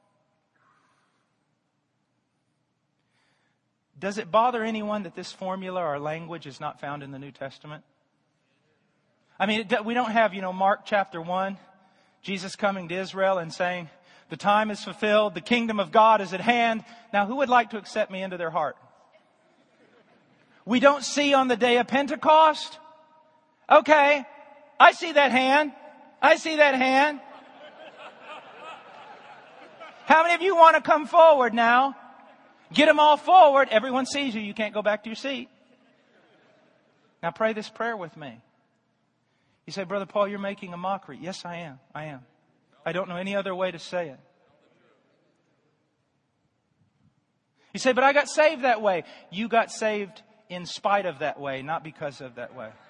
Does it bother anyone that this formula or language is not found in the New Testament? I mean, we don't have, Mark chapter 1, Jesus coming to Israel and saying, the time is fulfilled, the kingdom of God is at hand. Now, who would like to accept me into their heart? We don't see on the day of Pentecost. Okay, I see that hand. I see that hand. How many of you want to come forward now? Get them all forward. Everyone sees you. You can't go back to your seat. Now pray this prayer with me. You say, Brother Paul, you're making a mockery. Yes, I am. I am. I don't know any other way to say it. You say, but I got saved that way. You got saved in spite of that way, not because of that way.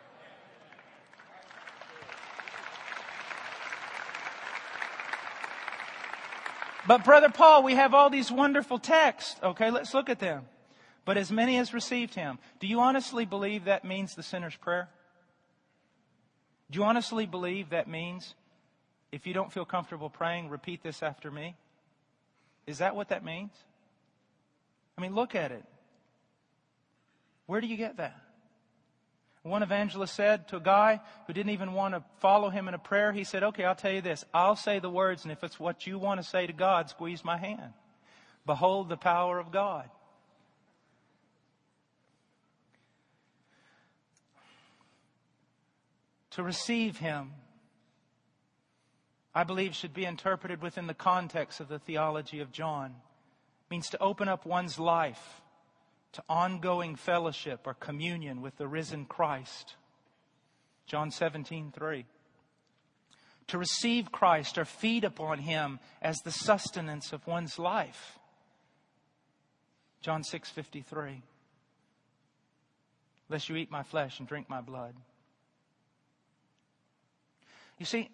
But Brother Paul, we have all these wonderful texts. Okay, let's look at them. But as many as received Him. Do you honestly believe that means the sinner's prayer? Do you honestly believe that means if you don't feel comfortable praying, repeat this after me? Is that what that means? I mean, look at it. Where do you get that? One evangelist said to a guy who didn't even want to follow him in a prayer, he said, okay, I'll tell you this. I'll say the words, and if it's what you want to say to God, squeeze my hand. Behold the power of God. To receive Him, I believe, should be interpreted within the context of the theology of John. It means to open up one's life to ongoing fellowship or communion with the risen Christ. John 17:3. To receive Christ or feed upon Him as the sustenance of one's life. John 6:53. Lest you eat my flesh and drink my blood. You see,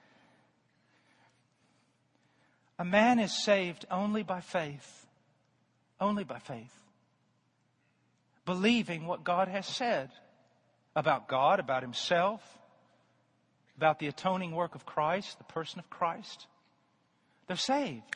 a man is saved only by faith. Only by faith. Believing what God has said about God, about Himself, about the atoning work of Christ, the person of Christ. They're saved.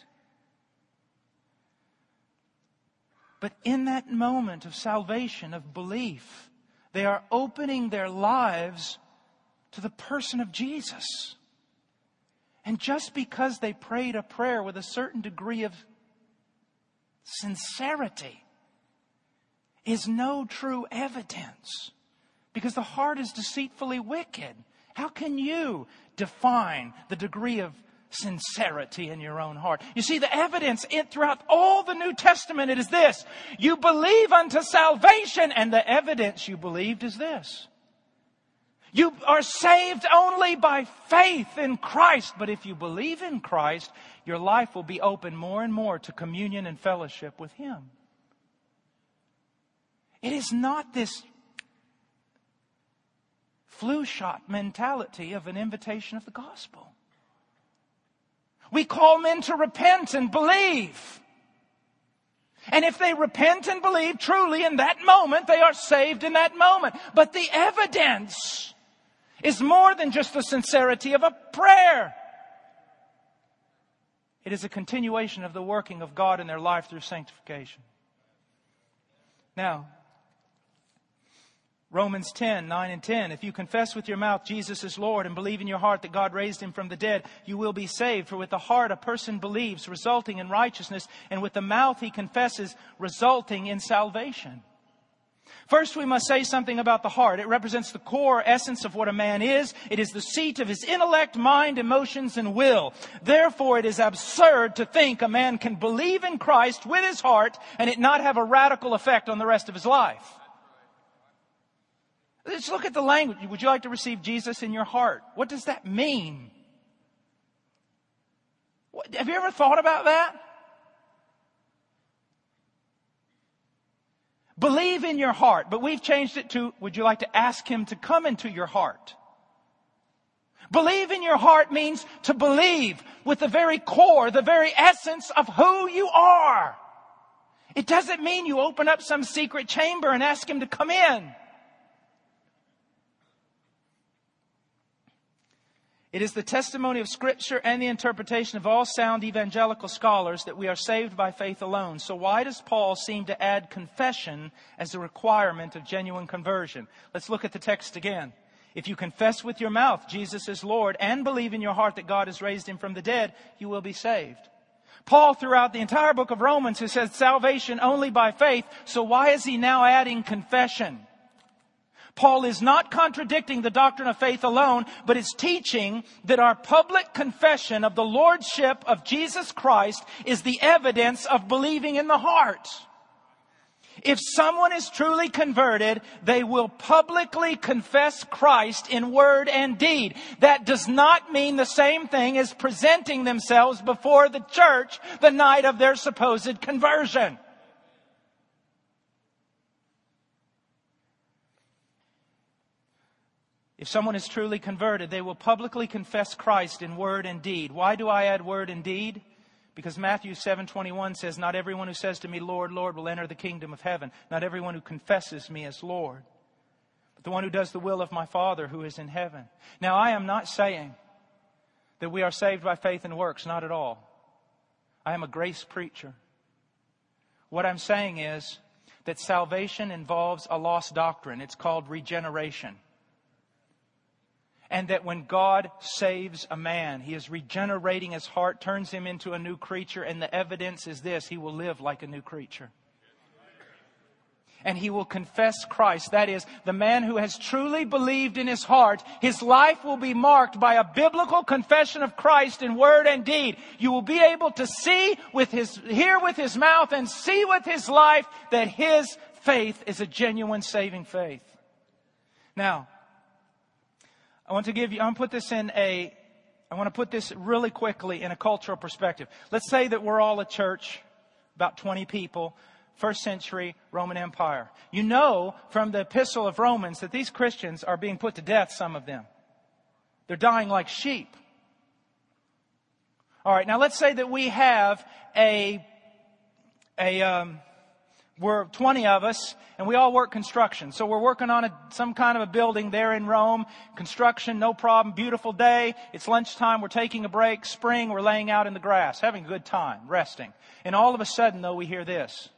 But in that moment of salvation, of belief, they are opening their lives to the person of Jesus. And just because they prayed a prayer with a certain degree of sincerity is no true evidence. Because the heart is deceitfully wicked. How can you define the degree of sincerity in your own heart? You see, the evidence throughout all the New Testament, it is this. You believe unto salvation, and the evidence you believed is this. You are saved only by faith in Christ. But if you believe in Christ, your life will be open more and more to communion and fellowship with Him. It is not this flu shot mentality of an invitation of the gospel. We call men to repent and believe. And if they repent and believe truly in that moment, they are saved in that moment. But the evidence is more than just the sincerity of a prayer. It is a continuation of the working of God in their life through sanctification. Now, Romans 10:9 and 10. If you confess with your mouth Jesus is Lord and believe in your heart that God raised Him from the dead, you will be saved. For with the heart a person believes, resulting in righteousness, and with the mouth he confesses, resulting in salvation. First, we must say something about the heart. It represents the core essence of what a man is. It is the seat of his intellect, mind, emotions, and will. Therefore, it is absurd to think a man can believe in Christ with his heart and it not have a radical effect on the rest of his life. Let's look at the language. Would you like to receive Jesus in your heart? What does that mean? Have you ever thought about that? Believe in your heart. But we've changed it to, would you like to ask Him to come into your heart? Believe in your heart means to believe with the very core, the very essence of who you are. It doesn't mean you open up some secret chamber and ask Him to come in. It is the testimony of Scripture and the interpretation of all sound evangelical scholars that we are saved by faith alone. So why does Paul seem to add confession as a requirement of genuine conversion? Let's look at the text again. If you confess with your mouth Jesus is Lord and believe in your heart that God has raised Him from the dead, you will be saved. Paul, throughout the entire book of Romans, has said salvation only by faith. So why is he now adding confession? Paul is not contradicting the doctrine of faith alone, but is teaching that our public confession of the Lordship of Jesus Christ is the evidence of believing in the heart. If someone is truly converted, they will publicly confess Christ in word and deed. That does not mean the same thing as presenting themselves before the church the night of their supposed conversion. If someone is truly converted, they will publicly confess Christ in word and deed. Why do I add word and deed? Because Matthew 7:21 says, not everyone who says to me, Lord, Lord, will enter the kingdom of heaven. Not everyone who confesses me as Lord, but the one who does the will of my Father who is in heaven. Now, I am not saying that we are saved by faith and works. Not at all. I am a grace preacher. What I'm saying is that salvation involves a lost doctrine. It's called regeneration. And that when God saves a man, He is regenerating his heart, turns him into a new creature, and the evidence is this: he will live like a new creature. And he will confess Christ. That is, the man who has truly believed in his heart, his life will be marked by a biblical confession of Christ in word and deed. You will be able to hear with his mouth and see with his life that his faith is a genuine saving faith. Now, I want to put this really quickly in a cultural perspective. Let's say that we're all a church, about 20 people, first century Roman Empire. You know from the Epistle of Romans that these Christians are being put to death, some of them. They're dying like sheep. All right, now let's say that we have we're 20 of us, and we all work construction. So we're working on some kind of a building there in Rome. Construction, no problem. Beautiful day. It's lunchtime. We're taking a break. Spring, we're laying out in the grass, having a good time, resting. And all of a sudden, though, we hear this.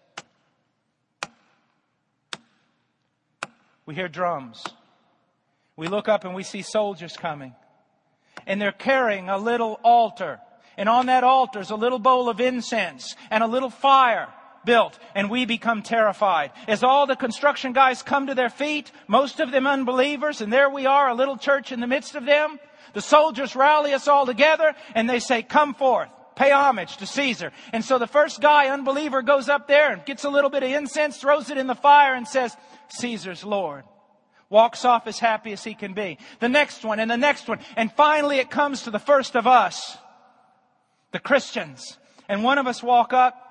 We hear drums. We look up and we see soldiers coming. And they're carrying a little altar. And on that altar is a little bowl of incense and a little fire built, and we become terrified. As all the construction guys come to their feet, most of them unbelievers, and there we are, a little church in the midst of them. The soldiers rally us all together, and they say, "Come forth, pay homage to Caesar." And so the first guy, unbeliever, goes up there and gets a little bit of incense, throws it in the fire, and says, "Caesar's Lord." Walks off as happy as he can be. The next one, and the next one. And finally it comes to the first of us, the Christians. And one of us walk up.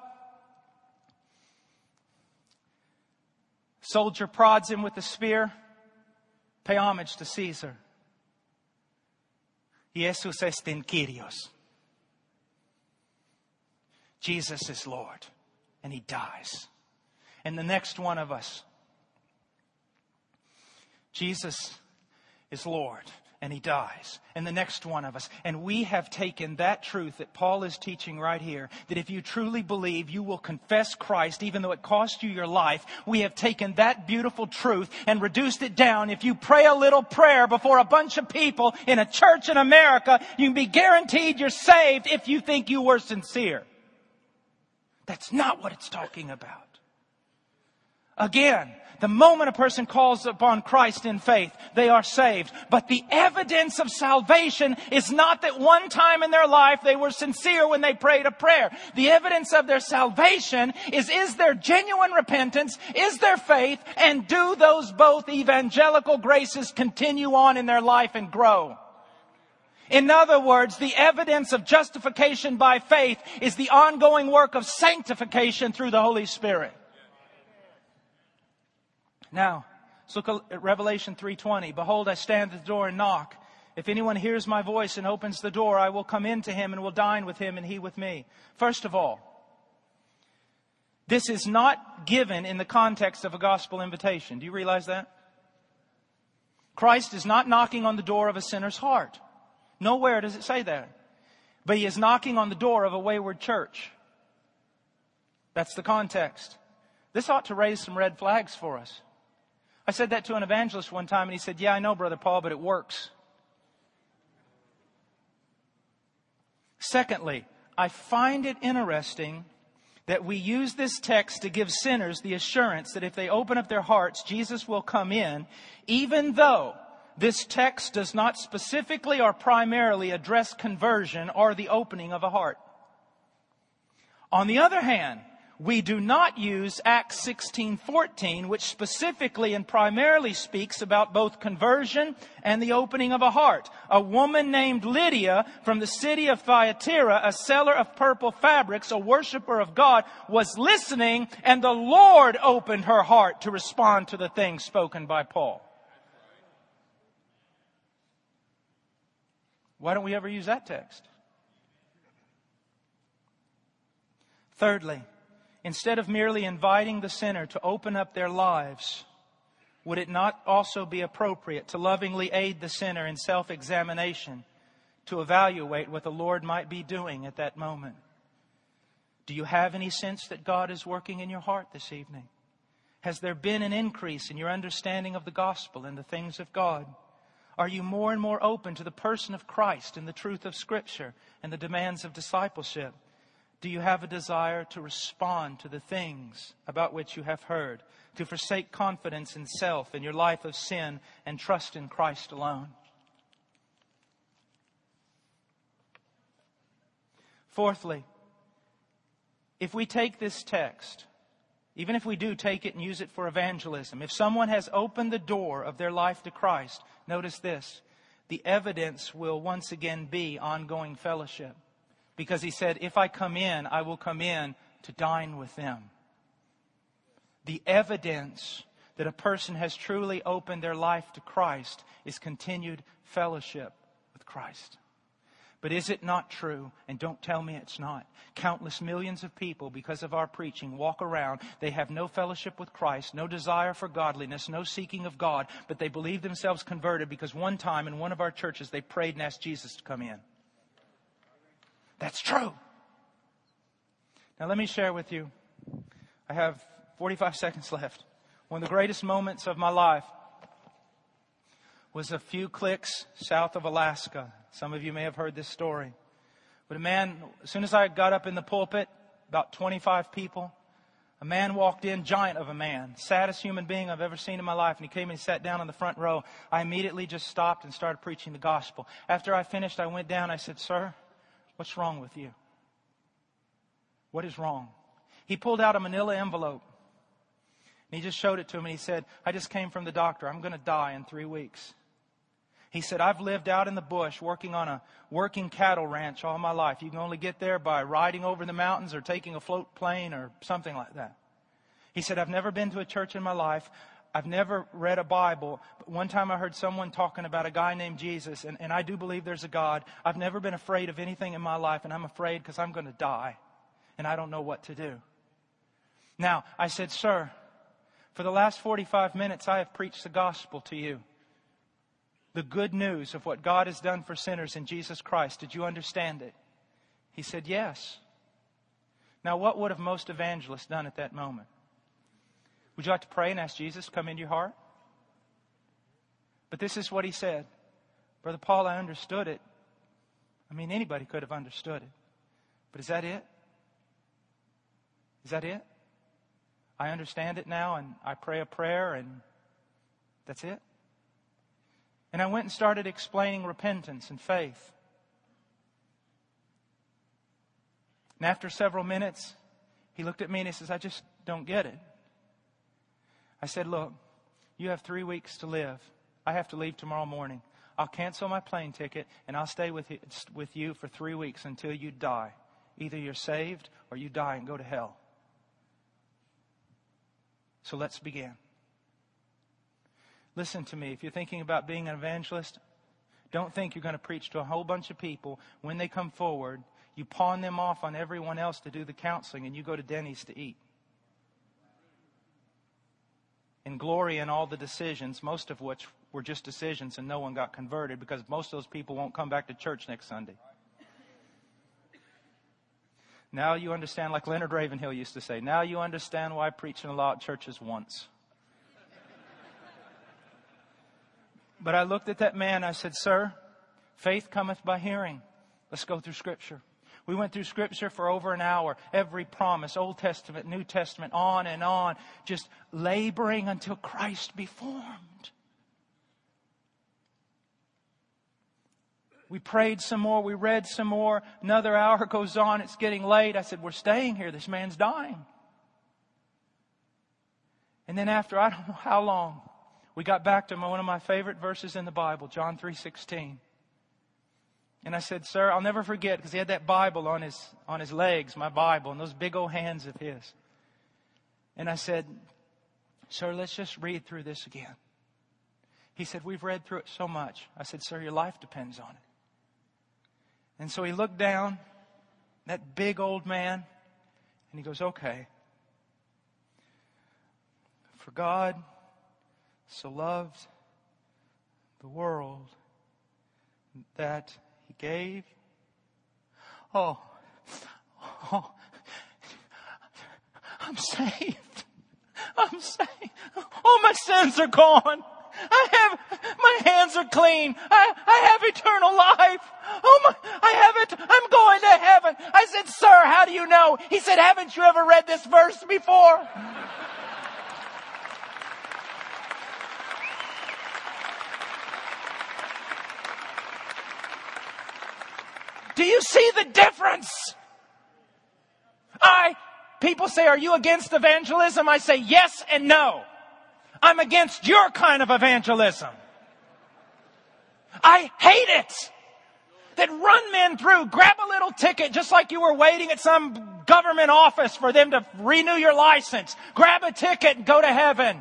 Soldier prods him with the spear. Pay homage to Caesar. Jesus estin Kyrios. Jesus is Lord. And he dies. And the next one of us. Jesus is Lord. And he dies. And the next one of us. And we have taken that truth that Paul is teaching right here, that if you truly believe, you will confess Christ even though it cost you your life. We have taken that beautiful truth and reduced it down. If you pray a little prayer before a bunch of people in a church in America, you can be guaranteed you're saved if you think you were sincere. That's not what it's talking about. Again, the moment a person calls upon Christ in faith, they are saved. But the evidence of salvation is not that one time in their life they were sincere when they prayed a prayer. The evidence of their salvation is there genuine repentance? Is there faith? And do those both evangelical graces continue on in their life and grow? In other words, the evidence of justification by faith is the ongoing work of sanctification through the Holy Spirit. Now, let's look at Revelation 3:20. "Behold, I stand at the door and knock. If anyone hears my voice and opens the door, I will come in to him and will dine with him and he with me." First of all, this is not given in the context of a gospel invitation. Do you realize that? Christ is not knocking on the door of a sinner's heart. Nowhere does it say that. But he is knocking on the door of a wayward church. That's the context. This ought to raise some red flags for us. I said that to an evangelist one time and he said, "Yeah, I know, Brother Paul, but it works." Secondly, I find it interesting that we use this text to give sinners the assurance that if they open up their hearts, Jesus will come in, even though this text does not specifically or primarily address conversion or the opening of a heart. On the other hand, we do not use Acts 16:14, which specifically and primarily speaks about both conversion and the opening of a heart. A woman named Lydia from the city of Thyatira, a seller of purple fabrics, a worshiper of God, was listening, and the Lord opened her heart to respond to the things spoken by Paul. Why don't we ever use that text? Thirdly, instead of merely inviting the sinner to open up their lives, would it not also be appropriate to lovingly aid the sinner in self-examination to evaluate what the Lord might be doing at that moment? Do you have any sense that God is working in your heart this evening? Has there been an increase in your understanding of the gospel and the things of God? Are you more and more open to the person of Christ and the truth of Scripture and the demands of discipleship? Do you have a desire to respond to the things about which you have heard, to forsake confidence in self and your life of sin and trust in Christ alone? Fourthly, if we take this text, even if we do take it and use it for evangelism, if someone has opened the door of their life to Christ, notice this, the evidence will once again be ongoing fellowship. Because He said, if I come in, I will come in to dine with them. The evidence that a person has truly opened their life to Christ is continued fellowship with Christ. But is it not true? And don't tell me it's not. Countless millions of people, because of our preaching, walk around. They have no fellowship with Christ, no desire for godliness, no seeking of God. But they believe themselves converted because one time in one of our churches they prayed and asked Jesus to come in. That's true. Now let me share with you. I have 45 seconds left. One of the greatest moments of my life was a few clicks south of Alaska. Some of you may have heard this story. But a man, as soon as I got up in the pulpit, about 25 people, a man walked in, giant of a man, saddest human being I've ever seen in my life. And he came and he sat down on the front row. I immediately just stopped and started preaching the gospel. After I finished, I went down. I said, "Sir, what's wrong with you? What is wrong?" He pulled out a manila envelope. And he just showed it to me. He said, "I just came from the doctor. I'm going to die in 3 weeks." He said, "I've lived out in the bush working on a working cattle ranch all my life. You can only get there by riding over the mountains or taking a float plane or something like that." He said, "I've never been to a church in my life. I've never read a Bible. But one time I heard someone talking about a guy named Jesus, and I do believe there's a God. I've never been afraid of anything in my life, and I'm afraid because I'm going to die, and I don't know what to do." Now, I said, "Sir, for the last 45 minutes I have preached the gospel to you. The good news of what God has done for sinners in Jesus Christ. Did you understand it?" He said, "Yes." Now, what would have most evangelists done at that moment? Would you like to pray and ask Jesus to come into your heart? But this is what he said. "Brother Paul, I understood it." I mean, anybody could have understood it. But is that it? Is that it? I understand it now and I pray a prayer and that's it? And I went and started explaining repentance and faith. And after several minutes, he looked at me and he says, "I just don't get it." I said, "Look, you have 3 weeks to live. I have to leave tomorrow morning. I'll cancel my plane ticket and I'll stay with you for 3 weeks until you die. Either you're saved or you die and go to hell. So let's begin." Listen to me. If you're thinking about being an evangelist, don't think you're going to preach to a whole bunch of people. When they come forward, you pawn them off on everyone else to do the counseling and you go to Denny's to eat. And glory in all the decisions, most of which were just decisions and no one got converted because most of those people won't come back to church next Sunday. Now you understand, like Leonard Ravenhill used to say, now you understand why I preach in a lot of churches once. But I looked at that man, I said, "Sir, faith cometh by hearing. Let's go through Scripture." We went through Scripture for over an hour. Every promise, Old Testament, New Testament, on and on. Just laboring until Christ be formed. We prayed some more. We read some more. Another hour goes on. It's getting late. I said, "We're staying here. This man's dying." And then after I don't know how long, we got back to one of my favorite verses in the Bible, John 3:16. And I said, "Sir," I'll never forget, because he had that Bible on his legs, my Bible, and those big old hands of his. And I said, "Sir, let's just read through this again." He said, "We've read through it so much." I said, "Sir, your life depends on it." And so he looked down, that big old man, and he goes, "Okay. For God so loved the world that He gave." Oh, I'm saved. I'm saved. All my sins are gone. My hands are clean. I have eternal life. I have it. I'm going to heaven. I said, sir, how do you know? He said, haven't you ever read this verse before? Do you see the difference? People say, are you against evangelism? I say yes and no. I'm against your kind of evangelism. I hate it. That run men through, grab a little ticket just like you were waiting at some government office for them to renew your license. Grab a ticket and go to heaven.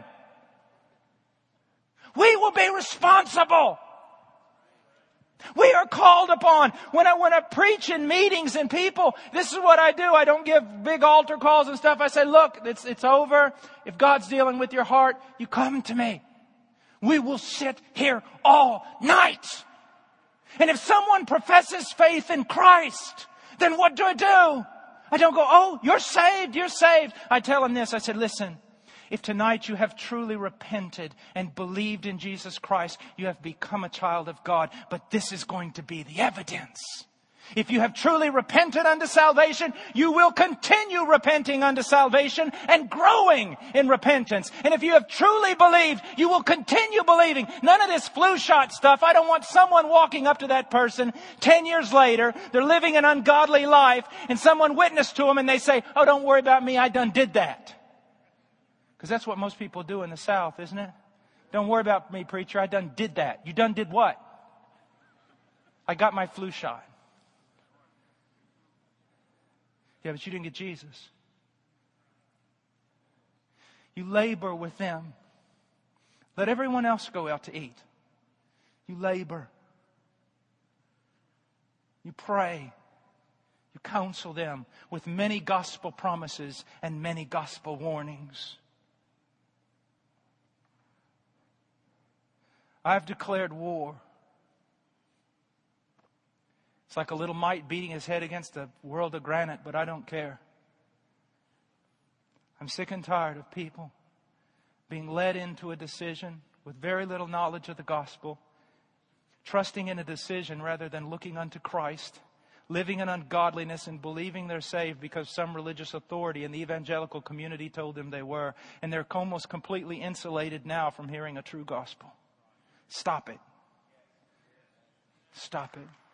We will be responsible. We are called upon. When I preach in meetings and people, this is what I do. I don't give big altar calls and stuff. I say, look, it's over. If God's dealing with your heart, you come to me. We will sit here all night. And if someone professes faith in Christ, then what do? I don't go, oh, you're saved, you're saved. I tell them this. I said, listen, if tonight you have truly repented and believed in Jesus Christ, you have become a child of God. But this is going to be the evidence. If you have truly repented unto salvation, you will continue repenting unto salvation and growing in repentance. And if you have truly believed, you will continue believing. None of this flu shot stuff. I don't want someone walking up to that person 10 years later. They're living an ungodly life and someone witnessed to them and they say, oh, don't worry about me. I done did that. Because that's what most people do in the South, isn't it? Don't worry about me, preacher. I done did that. You done did what? I got my flu shot. Yeah, but you didn't get Jesus. You labor with them. Let everyone else go out to eat. You labor. You pray. You counsel them with many gospel promises and many gospel warnings. I've declared war. It's like a little mite beating his head against a world of granite, but I don't care. I'm sick and tired of people being led into a decision with very little knowledge of the gospel, trusting in a decision rather than looking unto Christ, living in ungodliness and believing they're saved because some religious authority in the evangelical community told them they were. And they're almost completely insulated now from hearing a true gospel. Stop it. Stop it.